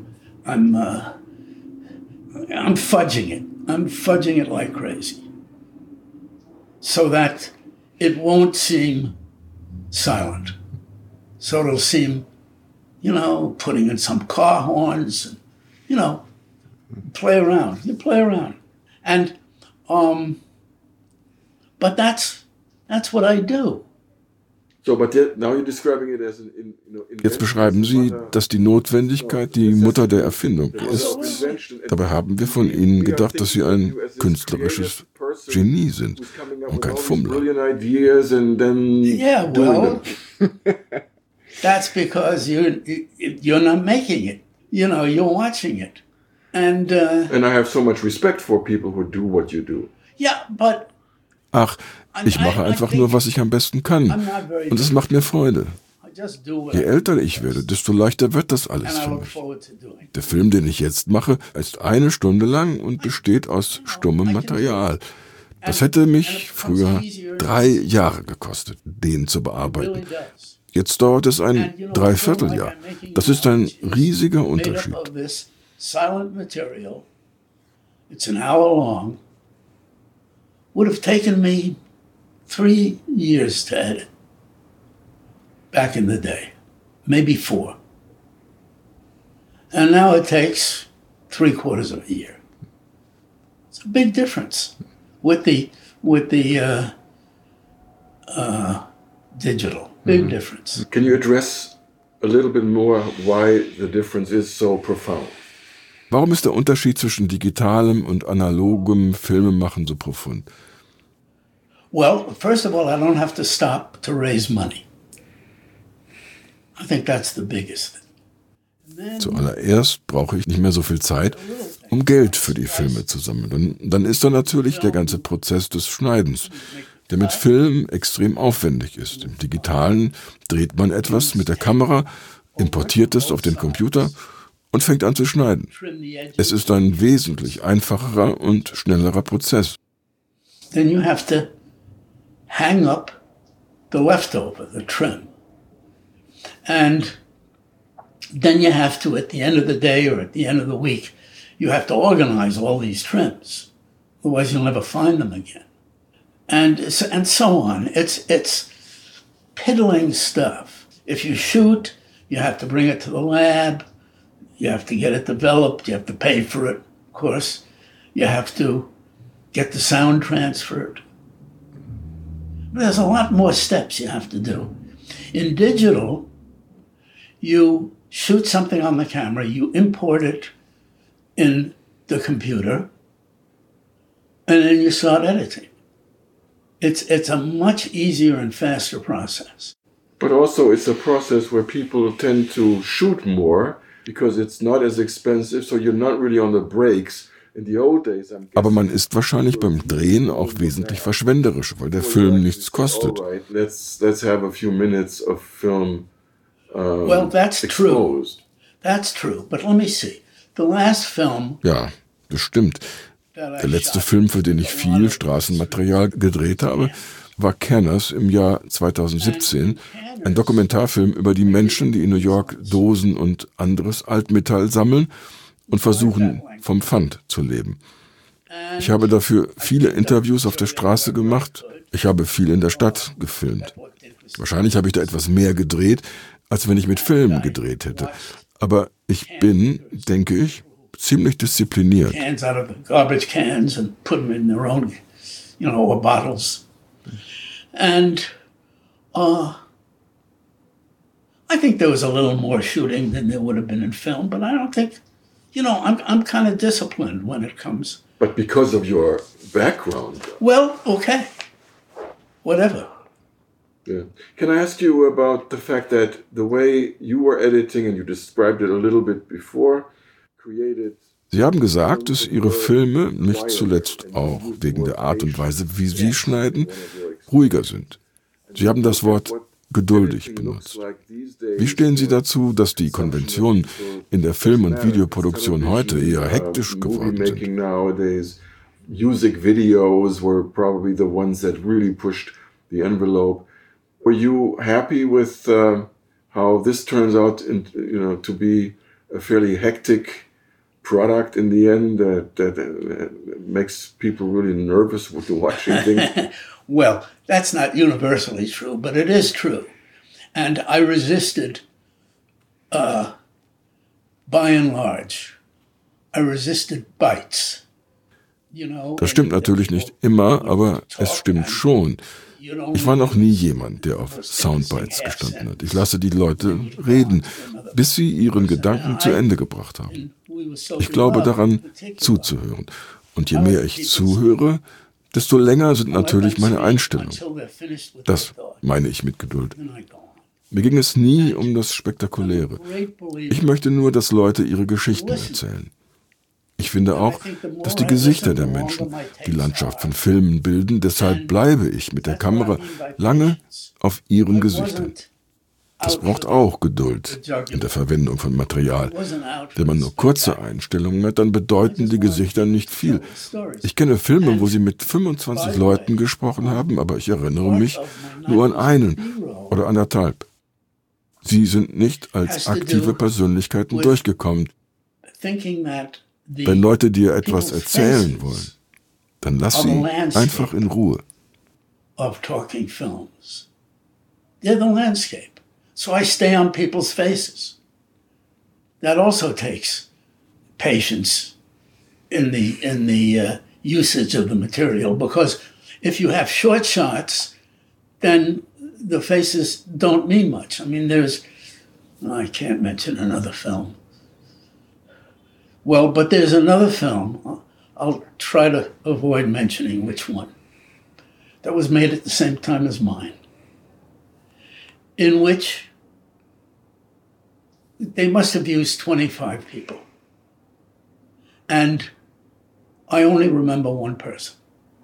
I'm fudging it. I'm fudging it like crazy. So that it won't seem silent. So it'll seem, putting in some car horns, play around. You play around. And, but that's what I do. Jetzt beschreiben Sie, dass die Notwendigkeit die Mutter der Erfindung ist. Dabei haben wir von Ihnen gedacht, dass Sie ein künstlerisches Genie sind und kein Fummler. Yeah, well, that's because you're not making it. You're watching it. And I have so much respect for people who do what you do. Yeah, but ach, ich mache einfach nur, was ich am besten kann. Und es macht mir Freude. Je älter ich werde, desto leichter wird das alles für mich. Der Film, den ich jetzt mache, ist 1 Stunde lang und besteht aus stummem Material. Das hätte mich früher 3 Jahre gekostet, den zu bearbeiten. Jetzt dauert es ein Dreivierteljahr. Das ist ein riesiger Unterschied. It's an hour long. Would have taken me 3 years to edit. Back in the day. Maybe 4. And now it takes 3/4 of a year. It's a big difference with the digital. Big difference. Can you address a little bit more why the difference is so profound? Warum ist der Unterschied zwischen digitalem und analogem Filmemachen so profund? Well, first of all, I don't have to stop to raise money. I think that's the biggest thing. Zuallererst brauche ich nicht mehr so viel Zeit, um Geld für die Filme zu sammeln. Und dann ist da natürlich der ganze Prozess des Schneidens, der mit Film extrem aufwendig ist. Im Digitalen dreht man etwas mit der Kamera, importiert es auf den Computer und fängt an zu schneiden. Es ist ein wesentlich einfacherer und schnellerer Prozess. Then you have to hang up the leftover, the trim. And then you have to, at the end of the day or at the end of the week, you have to organize all these trims. Otherwise you'll never find them again. And so on. It's piddling stuff. If you shoot, you have to bring it to the lab. You have to get it developed. You have to pay for it, of course. You have to get the sound transferred. There's a lot more steps you have to do. In digital, you shoot something on the camera, you import it in the computer, and then you start editing. It's a much easier and faster process. But also it's a process where people tend to shoot more because it's not as expensive, so you're not really on the breaks. In the old days, aber man ist wahrscheinlich beim Drehen auch wesentlich verschwenderisch, weil der Film nichts kostet. Let's have a few minutes of film well, that's exposed. True. That's true. But let me see. The last film. Ja, das stimmt. Der letzte Film, für den ich viel Straßenmaterial gedreht habe, war Canners im Jahr 2017. Ein Dokumentarfilm über die Menschen, die in New York Dosen und anderes Altmetall sammeln und versuchen, vom Pfand zu leben. Ich habe dafür viele Interviews auf der Straße gemacht. Ich habe viel in der Stadt gefilmt. Wahrscheinlich habe ich da etwas mehr gedreht, als wenn ich mit Filmen gedreht hätte. Aber ich bin, denke ich, ziemlich diszipliniert. Cans out of the garbage cans and put them in their own, bottles. And I think there was a little more shooting than there would have been in film, but I don't think, I'm kind of disciplined when it comes. But because of your background. Well, okay. Whatever. Yeah. Can I ask you about the fact that the way you were editing, and you described it a little bit before, created... Sie haben gesagt, dass Ihre Filme, nicht zuletzt auch wegen der Art und Weise, wie Sie schneiden, ruhiger sind. Sie haben das Wort geduldig benutzt. Wie stehen Sie dazu, dass die Konventionen in der Film- und Videoproduktion heute eher hektisch geworden sind? Music videos were probably the ones that really pushed the envelope. Were you happy with how this turns out, to be a fairly hectic product in the end that makes people really nervous with watching things? Well, that's not universally true, but it is true. And I resisted, by and large, I resisted bites. Das stimmt natürlich nicht immer, aber es stimmt schon. Ich war noch nie jemand, der auf Soundbites gestanden hat. Ich lasse die Leute reden, bis sie ihren Gedanken zu Ende gebracht haben. Ich glaube daran, zuzuhören. Und je mehr ich zuhöre, desto länger sind natürlich meine Einstellungen. Das meine ich mit Geduld. Mir ging es nie um das Spektakuläre. Ich möchte nur, dass Leute ihre Geschichten erzählen. Ich finde auch, dass die Gesichter der Menschen die Landschaft von Filmen bilden. Deshalb bleibe ich mit der Kamera lange auf ihren Gesichtern. Das braucht auch Geduld in der Verwendung von Material. Wenn man nur kurze Einstellungen hat, dann bedeuten die Gesichter nicht viel. Ich kenne Filme, wo sie mit 25 Leuten gesprochen haben, aber ich erinnere mich nur an einen oder anderthalb. Sie sind nicht als aktive Persönlichkeiten durchgekommen. Wenn Leute dir etwas erzählen wollen, dann lass sie einfach in Ruhe. They're the landscape. So I stay on people's faces. That also takes patience in the usage of the material, because if you have short shots, then the faces don't mean much. I mean, I can't mention another film. Well, but there's another film, I'll try to avoid mentioning which one, that was made at the same time as mine, in which they must have used 25 people. And I only remember one person.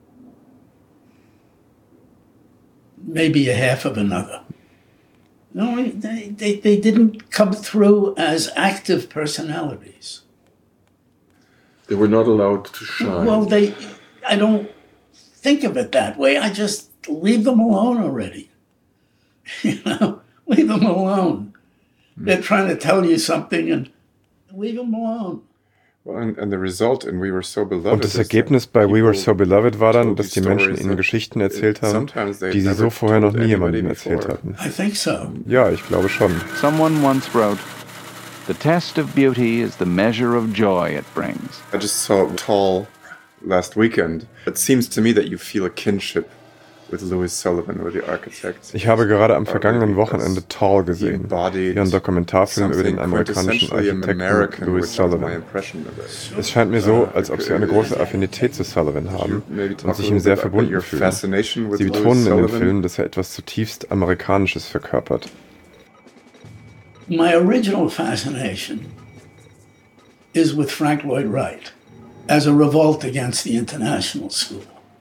Maybe a half of another. No, they didn't come through as active personalities. They were not allowed to shine. Well, I don't think of it that way. I just leave them alone already. Leave them alone. They're trying to tell you something and leave them alone. And the result in We Were So Beloved. Und das Ergebnis bei We Were So Beloved war dann, dass die Menschen ihnen Geschichten erzählt haben, die sie so vorher noch nie jemandem erzählt hatten. I think so. Ja, ich glaube schon. Someone once wrote, "The test of beauty is the measure of joy it brings." I just saw Tall last weekend. It seems to me that you feel a kinship with Louis Sullivan, with the architect. Ich habe gerade am vergangenen Wochenende Tall gesehen, ihren Dokumentarfilm über den amerikanischen Architekten Louis Sullivan. Es scheint mir so, als ob Sie eine große Affinität zu Sullivan haben und sich ihm sehr verbunden fühlen. Sie betonen in dem Film, dass er etwas zutiefst Amerikanisches verkörpert. My original fascination is with Frank Lloyd Wright as a revolt against the international school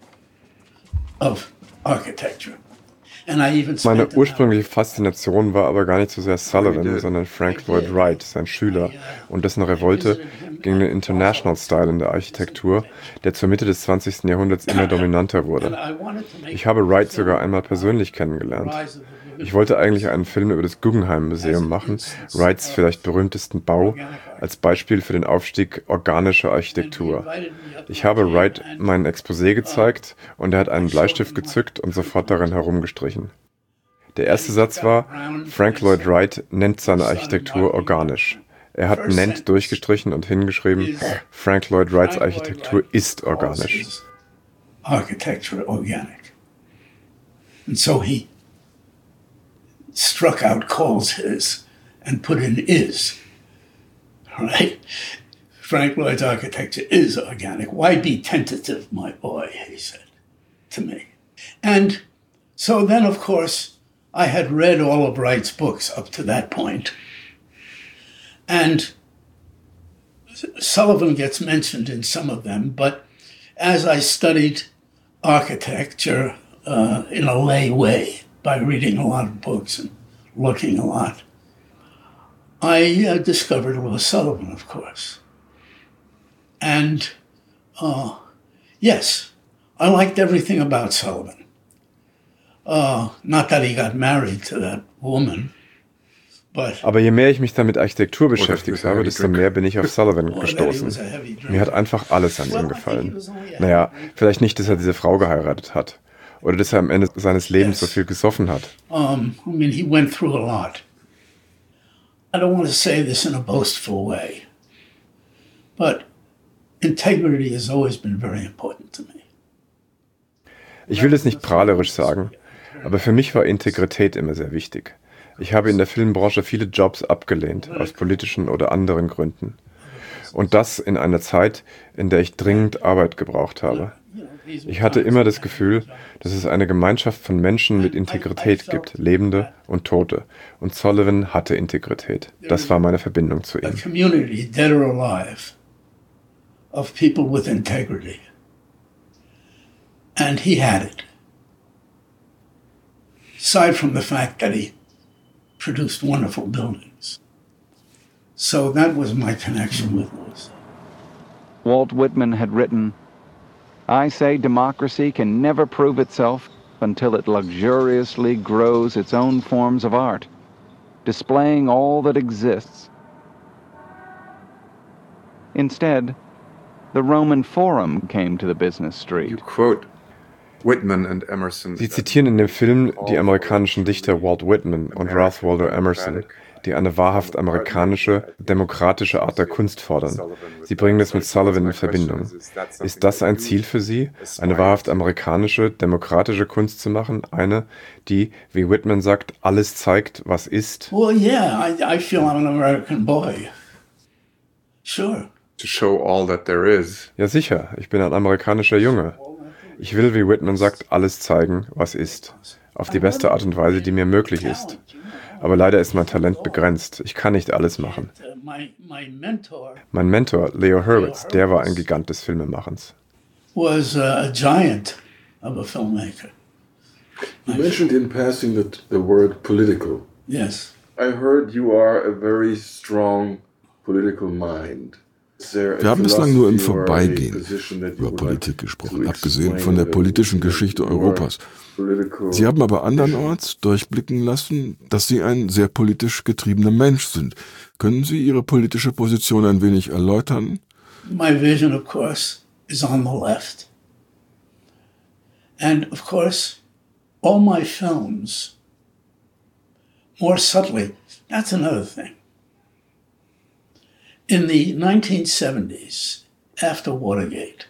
of architecture. Meine ursprüngliche Faszination war aber gar nicht so sehr Sullivan, sondern Frank Lloyd Wright, sein Schüler, und dessen Revolte gegen den International Style in der Architektur, der zur Mitte des 20. Jahrhunderts immer dominanter wurde. Ich habe Wright sogar einmal persönlich kennengelernt. Ich wollte eigentlich einen Film über das Guggenheim Museum machen, Wrights vielleicht berühmtesten Bau, als Beispiel für den Aufstieg organischer Architektur. Ich habe Wright mein Exposé gezeigt und er hat einen Bleistift gezückt und sofort darin herumgestrichen. Der erste Satz war, Frank Lloyd Wright nennt seine Architektur organisch. Er hat nennt durchgestrichen und hingeschrieben, Frank Lloyd Wrights Architektur ist organisch. Architecture organic. And so he struck out calls his and put in is. Right? Frank Lloyd's architecture is organic. Why be tentative, my boy, he said to me. And so then, of course, I had read all of Wright's books up to that point. And Sullivan gets mentioned in some of them, but as I studied architecture in a lay way, by reading a lot of books and looking a lot, I discovered Louis Sullivan, of course. And yes, I liked everything about Sullivan. Not that he got married to that woman. Aber je mehr ich mich dann mit Architektur beschäftigt habe, desto mehr bin ich auf Sullivan gestoßen. Mir hat einfach alles an ihm gefallen. Naja, vielleicht nicht, dass er diese Frau geheiratet hat. Oder dass er am Ende seines Lebens so viel gesoffen hat. I mean, he went through a lot. I don't want to say this in a boastful way, but integrity has always been very important to me. Ich will es nicht prahlerisch sagen, aber für mich war Integrität immer sehr wichtig. Ich habe in der Filmbranche viele Jobs abgelehnt, aus politischen oder anderen Gründen. Und das in einer Zeit, in der ich dringend Arbeit gebraucht habe. Ich hatte immer das Gefühl, dass es eine Gemeinschaft von Menschen mit Integrität gibt, Lebende und Tote. Und Sullivan hatte Integrität. Das war meine Verbindung zu ihm. A community, dead or alive, of people with integrity. And he had it. Aside from the fact that he produced wonderful buildings. So that was my connection with those. Walt Whitman had written, "I say democracy can never prove itself until it luxuriously grows its own forms of art, displaying all that exists. Instead, the Roman Forum came to the business street." You quote Whitman and Emerson. Sie zitieren in dem Film die amerikanischen Dichter Walt Whitman und Ralph Waldo Emerson, die eine wahrhaft amerikanische, demokratische Art der Kunst fordern. Sie bringen das mit Sullivan in Verbindung. Ist das ein Ziel für Sie, eine wahrhaft amerikanische, demokratische Kunst zu machen? Eine, die, wie Whitman sagt, alles zeigt, was ist? Well, yeah, I feel I'm an American boy. Sure. To show all that there is. Ja, sicher. Ich bin ein amerikanischer Junge. Ich will, wie Whitman sagt, alles zeigen, was ist. Auf die beste Art und Weise, die mir möglich ist. Aber leider ist mein Talent begrenzt. Ich kann nicht alles machen. Mein Mentor, Leo Hurwitz, der war ein Gigant des Filmemachens. Was a giant of a filmmaker. You mentioned in passing the word political. Yes. I heard you are a very strong political mind. Wir haben bislang nur im Vorbeigehen über Politik gesprochen, abgesehen von der politischen Geschichte Europas. Sie haben aber andernorts durchblicken lassen, dass Sie ein sehr politisch getriebener Mensch sind. Können Sie Ihre politische Position ein wenig erläutern? My vision, of course, is on the left. And, of course, all my films, more subtly, that's another thing. In the 1970s, after Watergate.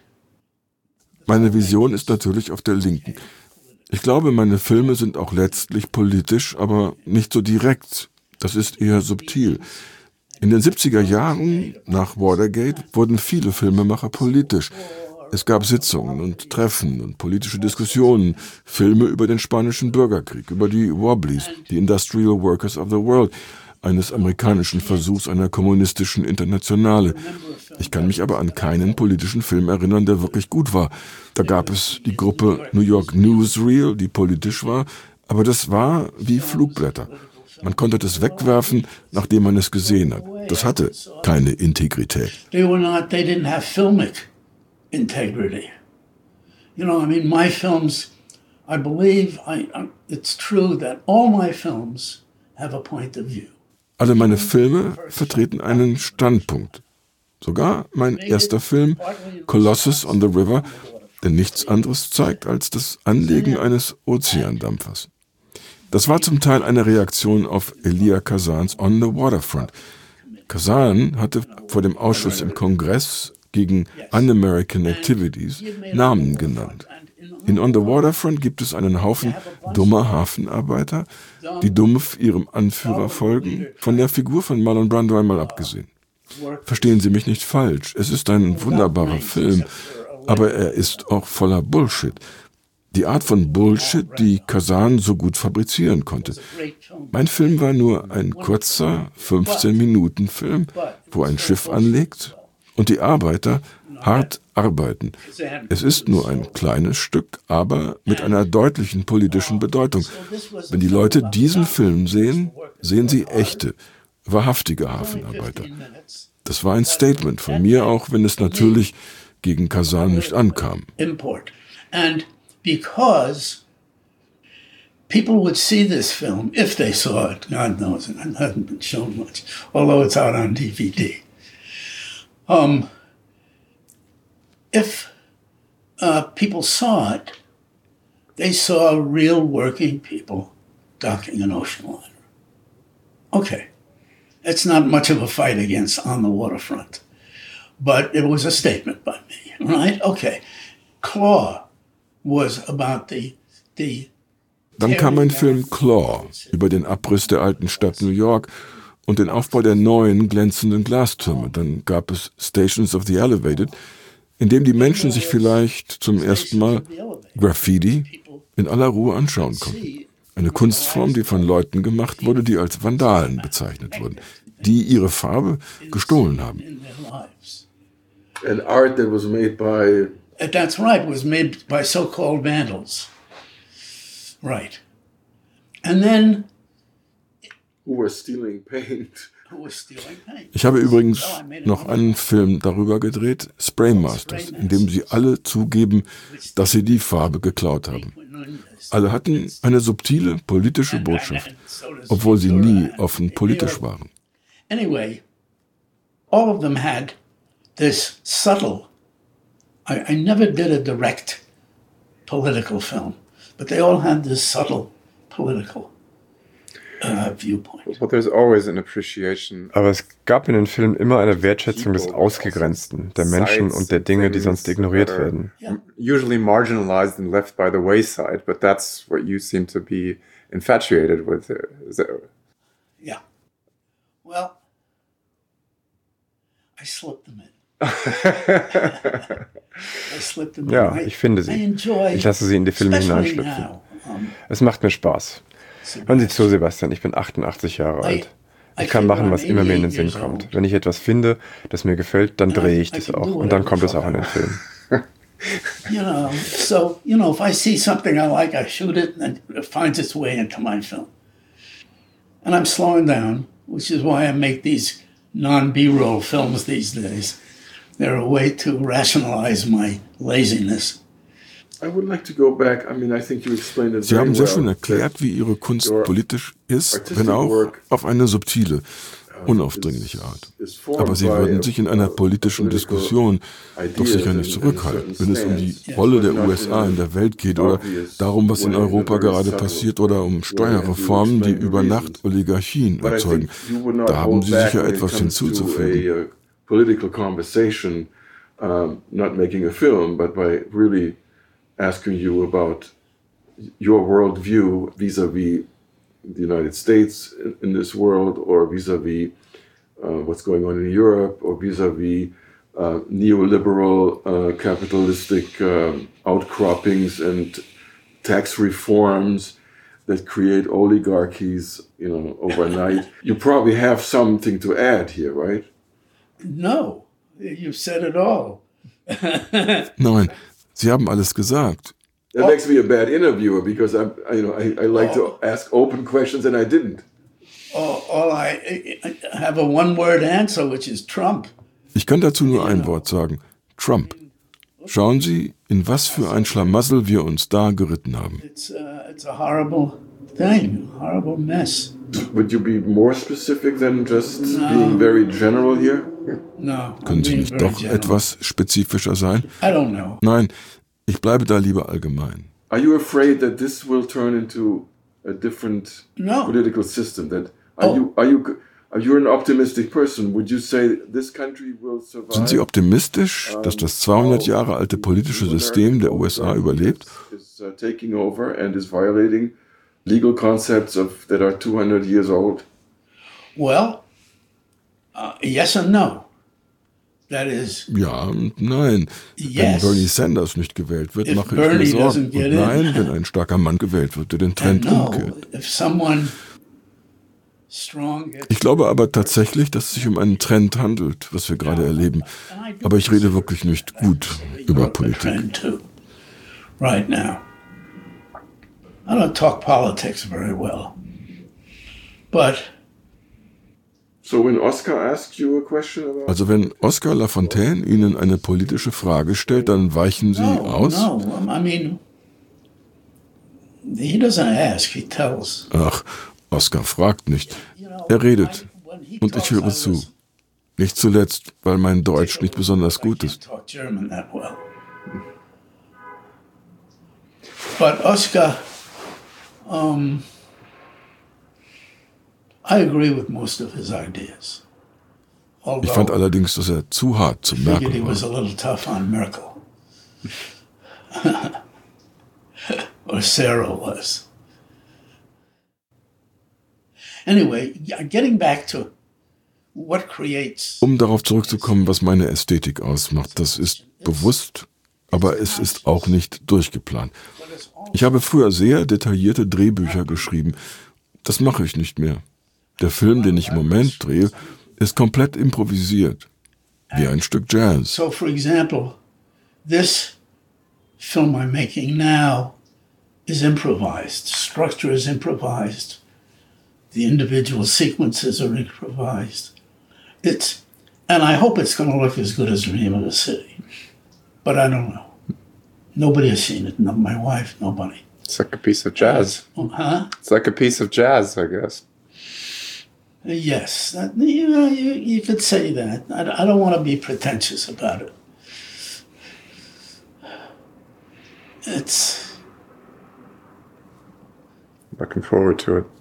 Meine Vision ist natürlich auf der Linken. Ich glaube, meine Filme sind auch letztlich politisch, aber nicht so direkt. Das ist eher subtil. In den 70er Jahren, nach Watergate, wurden viele Filmemacher politisch. Es gab Sitzungen und Treffen und politische Diskussionen, Filme über den Spanischen Bürgerkrieg, über die Wobblies, die Industrial Workers of the World, eines amerikanischen Versuchs einer kommunistischen Internationale. Ich kann mich aber an keinen politischen Film erinnern, der wirklich gut war. Da gab es die Gruppe New York Newsreel, die politisch war, aber das war wie Flugblätter. Man konnte das wegwerfen, nachdem man es gesehen hat. Das hatte keine Integrität. They didn't have filmic integrity. You know, I mean, my films, I believe it's true that all my films have a point of view. Alle meine Filme vertreten einen Standpunkt. Sogar mein erster Film, Colossus on the River, der nichts anderes zeigt als das Anlegen eines Ozeandampfers. Das war zum Teil eine Reaktion auf Elia Kazans On the Waterfront. Kazan hatte vor dem Ausschuss im Kongress gegen Un-American Activities Namen genannt. In On the Waterfront gibt es einen Haufen dummer Hafenarbeiter, die dumpf ihrem Anführer folgen, von der Figur von Marlon Brando einmal abgesehen. Verstehen Sie mich nicht falsch, es ist ein wunderbarer Film, aber er ist auch voller Bullshit. Die Art von Bullshit, die Kazan so gut fabrizieren konnte. Mein Film war nur ein kurzer 15-Minuten-Film, wo ein Schiff anlegt und die Arbeiter hart arbeiten. Es ist nur ein kleines Stück, aber mit einer deutlichen politischen Bedeutung. Wenn die Leute diesen Film sehen, sehen sie echte, wahrhaftige Hafenarbeiter. Das war ein Statement von mir, auch wenn es natürlich gegen Kazan nicht ankam. And because people would see this film, if they saw it, God knows, it hasn't been shown much, although it's out on DVD. If people saw it, they saw real working people docking an ocean liner. Okay, it's not much of a fight against On the Waterfront, but it was a statement by me, right? Okay, Claw was about the Dann kam ein Film Claw über den Abriss der alten Stadt New York und den Aufbau der neuen glänzenden Glastürme. Dann gab es Stations of the Elevated, in dem die Menschen sich vielleicht zum ersten Mal Graffiti in aller Ruhe anschauen konnten. Eine Kunstform, die von Leuten gemacht wurde, die als Vandalen bezeichnet wurden, die ihre Farbe gestohlen haben. And art that was made by... That's right, was made by so-called vandals. Right. And then who were stealing paint. Ich habe übrigens noch einen Film darüber gedreht, Spraymasters, in dem sie alle zugeben, dass sie die Farbe geklaut haben. Alle hatten eine subtile politische Botschaft, obwohl sie nie offen politisch waren. Anyway, all of them had this subtle, I never did a direct political film, but they all had this subtle political viewpoint. But there's always an appreciation. Aber es gab in den Filmen immer eine Wertschätzung des Ausgegrenzten, der Menschen und der Dinge, die sonst ignoriert werden. Usually marginalized and left by the wayside, but that's what you seem to be infatuated with. Yeah. Well, I slipped them in. Ja, ich finde sie. Ich lasse sie in die Filme hineinschlüpfen. Es macht mir Spaß. Hören Sie zu, Sebastian, ich bin 88 Jahre alt. Ich kann machen, was immer mir in den Sinn kommt. Wenn ich etwas finde, das mir gefällt, dann drehe ich das auch. Und dann kommt es auch in den Film. If I see something I like, I shoot it and it finds its way into my film. And I'm slowing down, which is why I make these non-B-roll films these days. They're a way to rationalize my laziness. I would like to go back. I mean, I think you explained it Sie very haben sehr well. schön erklärt, wie Ihre Kunst politisch ist, wenn auch auf eine subtile, unaufdringliche Art. Aber Sie würden sich in einer politischen Diskussion doch sicher nicht zurückhalten, wenn es um die Rolle der USA in der Welt geht oder darum, was in Europa gerade passiert oder um Steuerreformen, die über Nacht Oligarchien erzeugen. Da haben Sie sicher etwas hinzuzufügen. Political conversation, not making a film, but by really asking you about your worldview vis-a-vis the United States in this world, or vis-a-vis what's going on in Europe, or vis-a-vis neoliberal capitalistic outcroppings and tax reforms that create oligarchies, overnight. You probably have something to add here, right? No, you've said it all. Nein, Sie haben alles gesagt. That makes me a bad interviewer because I like to ask open questions and I didn't. I have a one-word answer, which is Trump. Ich kann dazu nur ein Wort sagen: Trump. Schauen Sie, in was für ein Schlamassel wir uns da geritten haben. It's a horrible thing, horrible mess. Would you be more specific than just being very general here? No. Können Sie nicht doch etwas spezifischer sein? I don't know. Nein, ich bleibe da lieber allgemein. Are you afraid that this will turn into a different political system? Are you an optimistic person? Would you say this country will survive? Sind Sie optimistisch, dass das 200 Jahre alte politische System der USA überlebt? Is taking over and is violating legal concepts that are 200 years old? Well, yes and no. That is. Ja und nein. Yes. Wenn Bernie Sanders nicht gewählt wird, mache ich mir Sorgen. Und nein, wenn ein starker Mann gewählt wird, der den Trend umkehrt. Ich glaube aber tatsächlich, dass es sich um einen Trend handelt, was wir gerade erleben. Aber ich rede wirklich nicht gut über Politik. Right now. I don't talk politics very well. But so when Oscar asks you a question about... Also wenn Oscar Lafontaine Ihnen eine politische Frage stellt, dann weichen Sie aus? No, I mean, he doesn't ask, he tells. Ach, Oscar fragt nicht. Er redet. Und ich höre zu. Nicht zuletzt, weil mein Deutsch nicht besonders gut ist. But Oscar, I agree with most of his ideas. Ich fand allerdings, dass er zu hart zu Merkel war. He was a little tough on Merkel. Or Sarah was. Anyway, getting back to what creates... Um darauf zurückzukommen, was meine Ästhetik ausmacht, das ist bewusst, aber es ist auch nicht durchgeplant. Ich habe früher sehr detaillierte Drehbücher geschrieben. Das mache ich nicht mehr. Der Film, den ich im Moment drehe, ist komplett improvisiert, wie ein Stück Jazz. So, for example, this film I'm making now is improvised. Structure is improvised. The individual sequences are improvised. And I hope it's going to look as good as Dream of a City. But I don't know. Nobody has seen it. Not my wife, nobody. It's like a piece of jazz. Huh? It's like a piece of jazz, I guess. Yes. You could say that. I don't want to be pretentious about it. It's... Looking forward to it.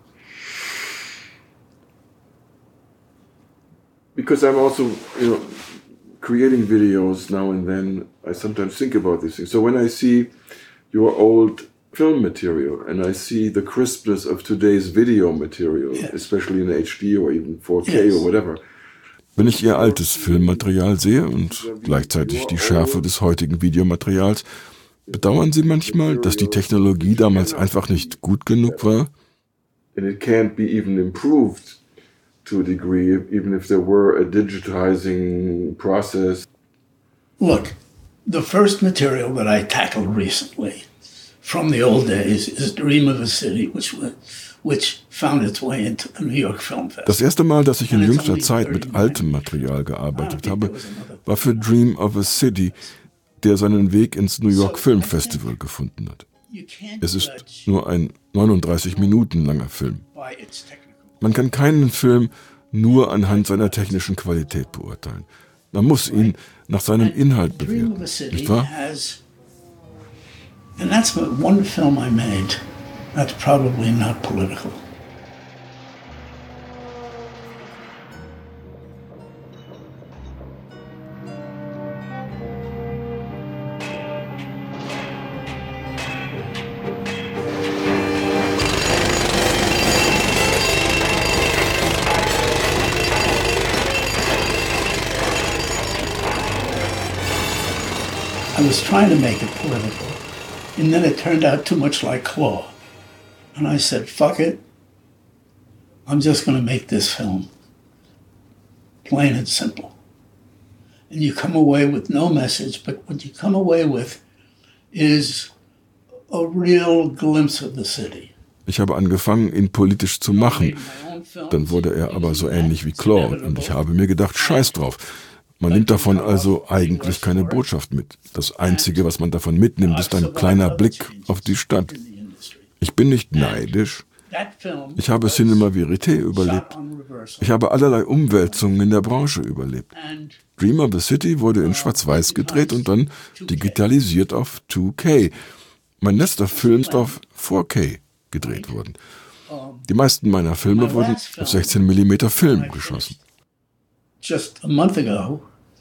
Because I'm also, creating videos now and then, I sometimes think about these things. So when I see your old film material and I see the crispness of today's video material, especially in HD or even 4K or whatever. Wenn ich Ihr altes Filmmaterial sehe und gleichzeitig die Schärfe des heutigen Videomaterials, bedauern Sie manchmal, dass die Technologie damals einfach nicht gut genug war? And it can't be even improved to a degree, even if there were a digitizing process. Look, the first material that I tackled recently from the old days is Dream of a City, which found its way into the New York Film Festival. Das erste Mal, dass ich in jüngster Zeit mit altem Material gearbeitet habe, war für Dream of a City, der seinen Weg ins New York Film Festival gefunden hat. Es ist nur ein 39 Minuten langer Film. Man kann keinen Film nur anhand seiner technischen Qualität beurteilen. Man muss ihn nach seinem Inhalt bewerten, nicht wahr? And that's one film I made that's probably not political. I was trying to make it political, and then it turned out too much like Claw. And I said, fuck it. I'm just going to make this film. Plain and simple. And you come away with no message, but what you come away with is a real glimpse of the city. Ich habe angefangen, ihn politisch zu machen. Dann wurde er aber so ähnlich wie Claw. Und ich habe mir gedacht, scheiß drauf. Man nimmt davon also eigentlich keine Botschaft mit. Das Einzige, was man davon mitnimmt, ist ein kleiner Blick auf die Stadt. Ich bin nicht neidisch. Ich habe Cinema Verité überlebt. Ich habe allerlei Umwälzungen in der Branche überlebt. Dream of the City wurde in Schwarz-Weiß gedreht und dann digitalisiert auf 2K. Mein letzter Film ist auf 4K gedreht worden. Die meisten meiner Filme wurden auf 16 mm Film geschossen. Just a month ago,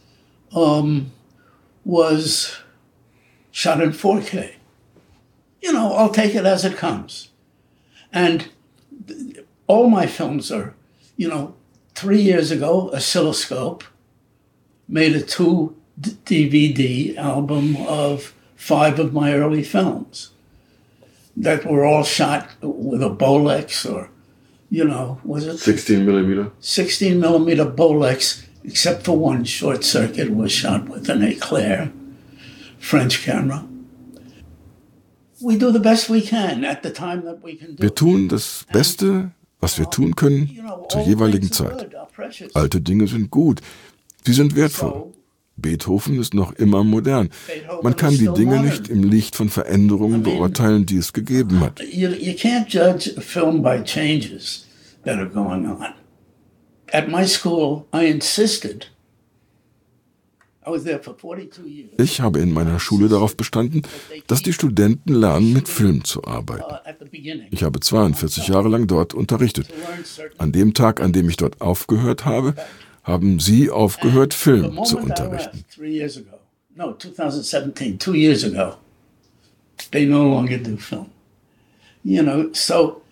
was shot in 4K. I'll take it as it comes. And all my films are, 3 years ago, Oscilloscope made a 2 DVD album of 5 of my early films that were all shot with a Bolex or, was it? 16 millimeter. 16 millimeter Bolex, except for one Short Circuit was shot with an Eclair French camera. We do the best we can at the time that we can do. Wir tun das Beste, was wir tun können, zur jeweiligen Zeit. Alte Dinge sind gut, sie sind wertvoll. Beethoven ist noch immer modern. Man kann die Dinge nicht im Licht von Veränderungen beurteilen, die es gegeben hat. You can't judge a film by changes that are going on. At my school, I insisted. I was there for 42 years. Ich habe in meiner Schule darauf bestanden, dass die Studenten lernen, mit Film zu arbeiten. Ich habe 42 Jahre lang dort unterrichtet. An dem Tag, an dem ich dort aufgehört habe, haben Sie aufgehört, Film zu unterrichten. 3 years ago. No, 2017, 2 years ago. They no longer do film. So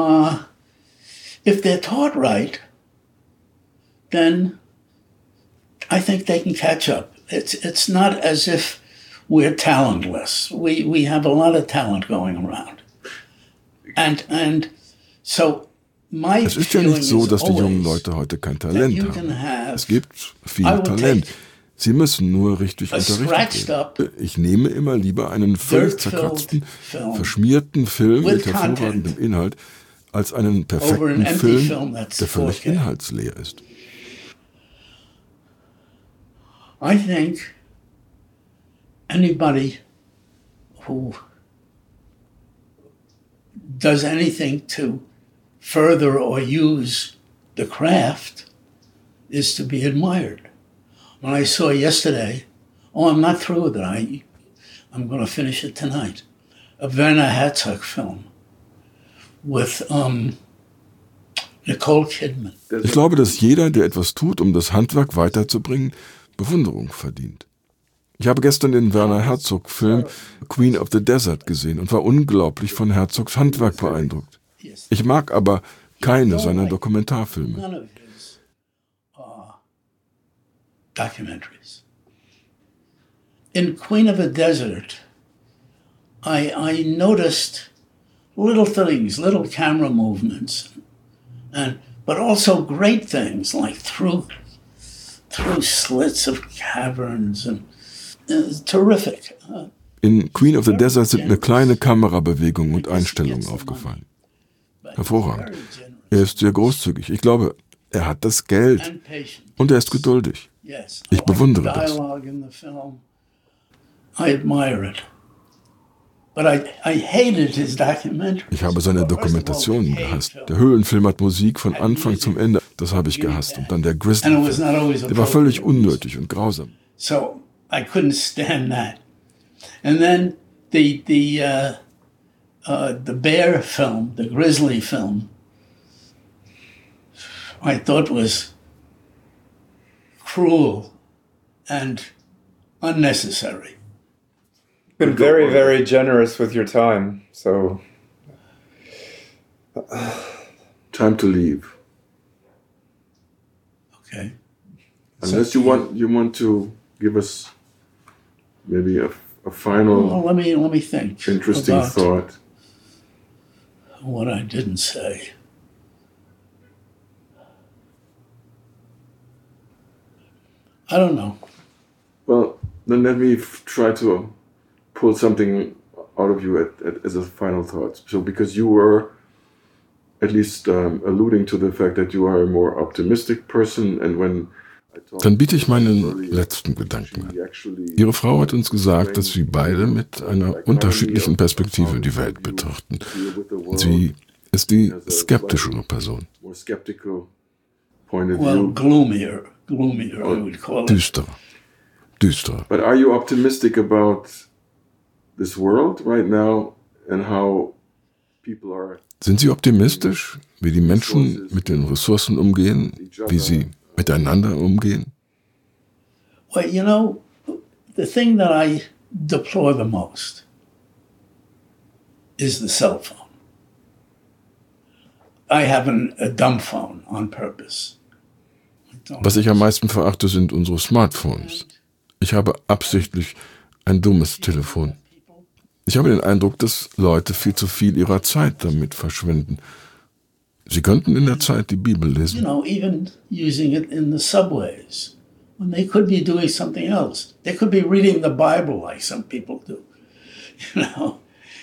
if they're taught right, then I think they can catch up. It's not as if we're talentless. We have a lot of talent going around. And so es ist ja nicht so, dass die jungen Leute heute kein Talent haben. Es gibt viel Talent. Sie müssen nur richtig unterrichtet werden. Ich nehme immer lieber einen völlig zerkratzten, verschmierten Film mit hervorragendem Inhalt, als einen perfekten Film, der völlig inhaltsleer ist. I think anybody who does anything to further or use the craft is to be admired. When I saw yesterday, I'm not through with it. I'm going to finish it tonight. A Werner Herzog film with Nicole Kidman. Ich glaube, dass jeder, der etwas tut, um das Handwerk weiterzubringen, Bewunderung verdient. Ich habe gestern den Werner Herzog-Film Queen of the Desert gesehen und war unglaublich von Herzogs Handwerk beeindruckt. Ich mag aber keine seiner Dokumentarfilme. None of his documentaries. In Queen of the Desert, I noticed little things, little camera movements, but also great things like through slits of caverns and terrific. In Queen of the Desert sind mir kleine Kamerabewegungen und Einstellungen aufgefallen. Hervorragend. Er ist sehr großzügig. Ich glaube, er hat das Geld und er ist geduldig. Ich bewundere das. I admire it. But I hated his documentary. Ich habe seine Dokumentationen gehasst. Der Höhlenfilm hat Musik von Anfang zum Ende. Das habe ich gehasst. Und dann der Grizzly-Film. Der war völlig unnötig und grausam. So I couldn't stand that. And then the bear film, the grizzly film, I thought was cruel and unnecessary. Been very, very generous with your time, so time to leave. Okay. Unless you want to give us maybe a final. Well, let me think. Interesting thought. What I didn't say. I don't know. Well, then let me try to pull something out of you as a final thought. So, because you were at least alluding to the fact that you are a more optimistic person, and when Dann biete ich meinen letzten Gedanken an. Ihre Frau hat uns gesagt, dass sie beide mit einer unterschiedlichen Perspektive die Welt betrachten. Sie ist die skeptischere Person. Well, gloomier, I would call it. Düsterer. But are you optimistic about this world right now and how people are? Sind Sie optimistisch, wie die Menschen mit den Ressourcen umgehen, wie sie miteinander umgehen? Well, you know, the thing that I deplore the most is the cell phone. I have a dumb phone on purpose. Was ich am meisten verachte, sind unsere Smartphones. Ich habe absichtlich ein dummes Telefon. Ich habe den Eindruck, dass Leute viel zu viel ihrer Zeit damit verschwenden. Sie könnten in der Zeit die Bibel lesen. You know, even using it in the subways, when they could be doing something else. They could be reading the Bible like some people do. You know,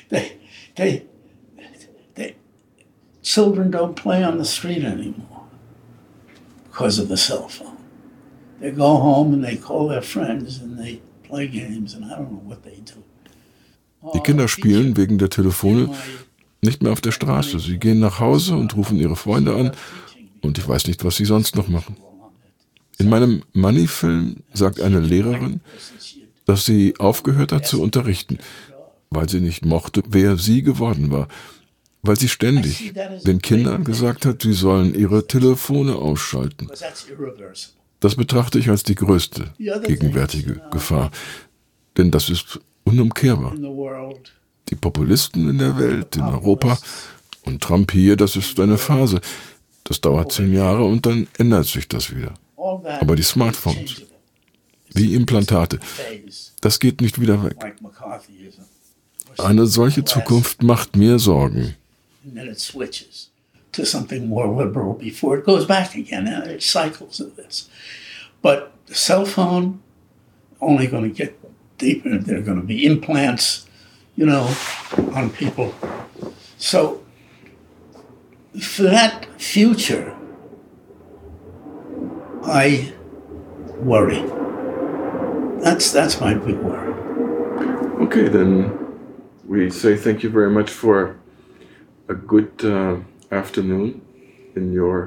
children don't play on the street anymore because of the cell phone. They go home and they call their friends and they play games and I don't know what they do. Die Kinder spielen wegen der Telefone nicht mehr auf der Straße. Sie gehen nach Hause und rufen ihre Freunde an und ich weiß nicht, was sie sonst noch machen. In meinem Money-Film sagt eine Lehrerin, dass sie aufgehört hat zu unterrichten, weil sie nicht mochte, wer sie geworden war. Weil sie ständig den Kindern gesagt hat, sie sollen ihre Telefone ausschalten. Das betrachte ich als die größte gegenwärtige Gefahr. Denn das ist unumkehrbar. Die Populisten in der Welt, in Europa und Trump hier, das ist eine Phase. Das dauert 10 Jahre und dann ändert sich das wieder. Aber die Smartphones, wie Implantate, das geht nicht wieder weg. Eine solche Zukunft macht mir Sorgen. And then it switches to something more liberal before it goes back again. It's cycles of this. But the cell phone, only going to get deeper. There are going to be implants, you know, on people. So for that future, I worry. That's my big worry. Okay, then we say thank you very much for a good afternoon in your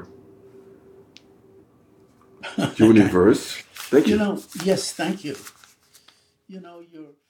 universe. Thank you. Yes, thank you. You're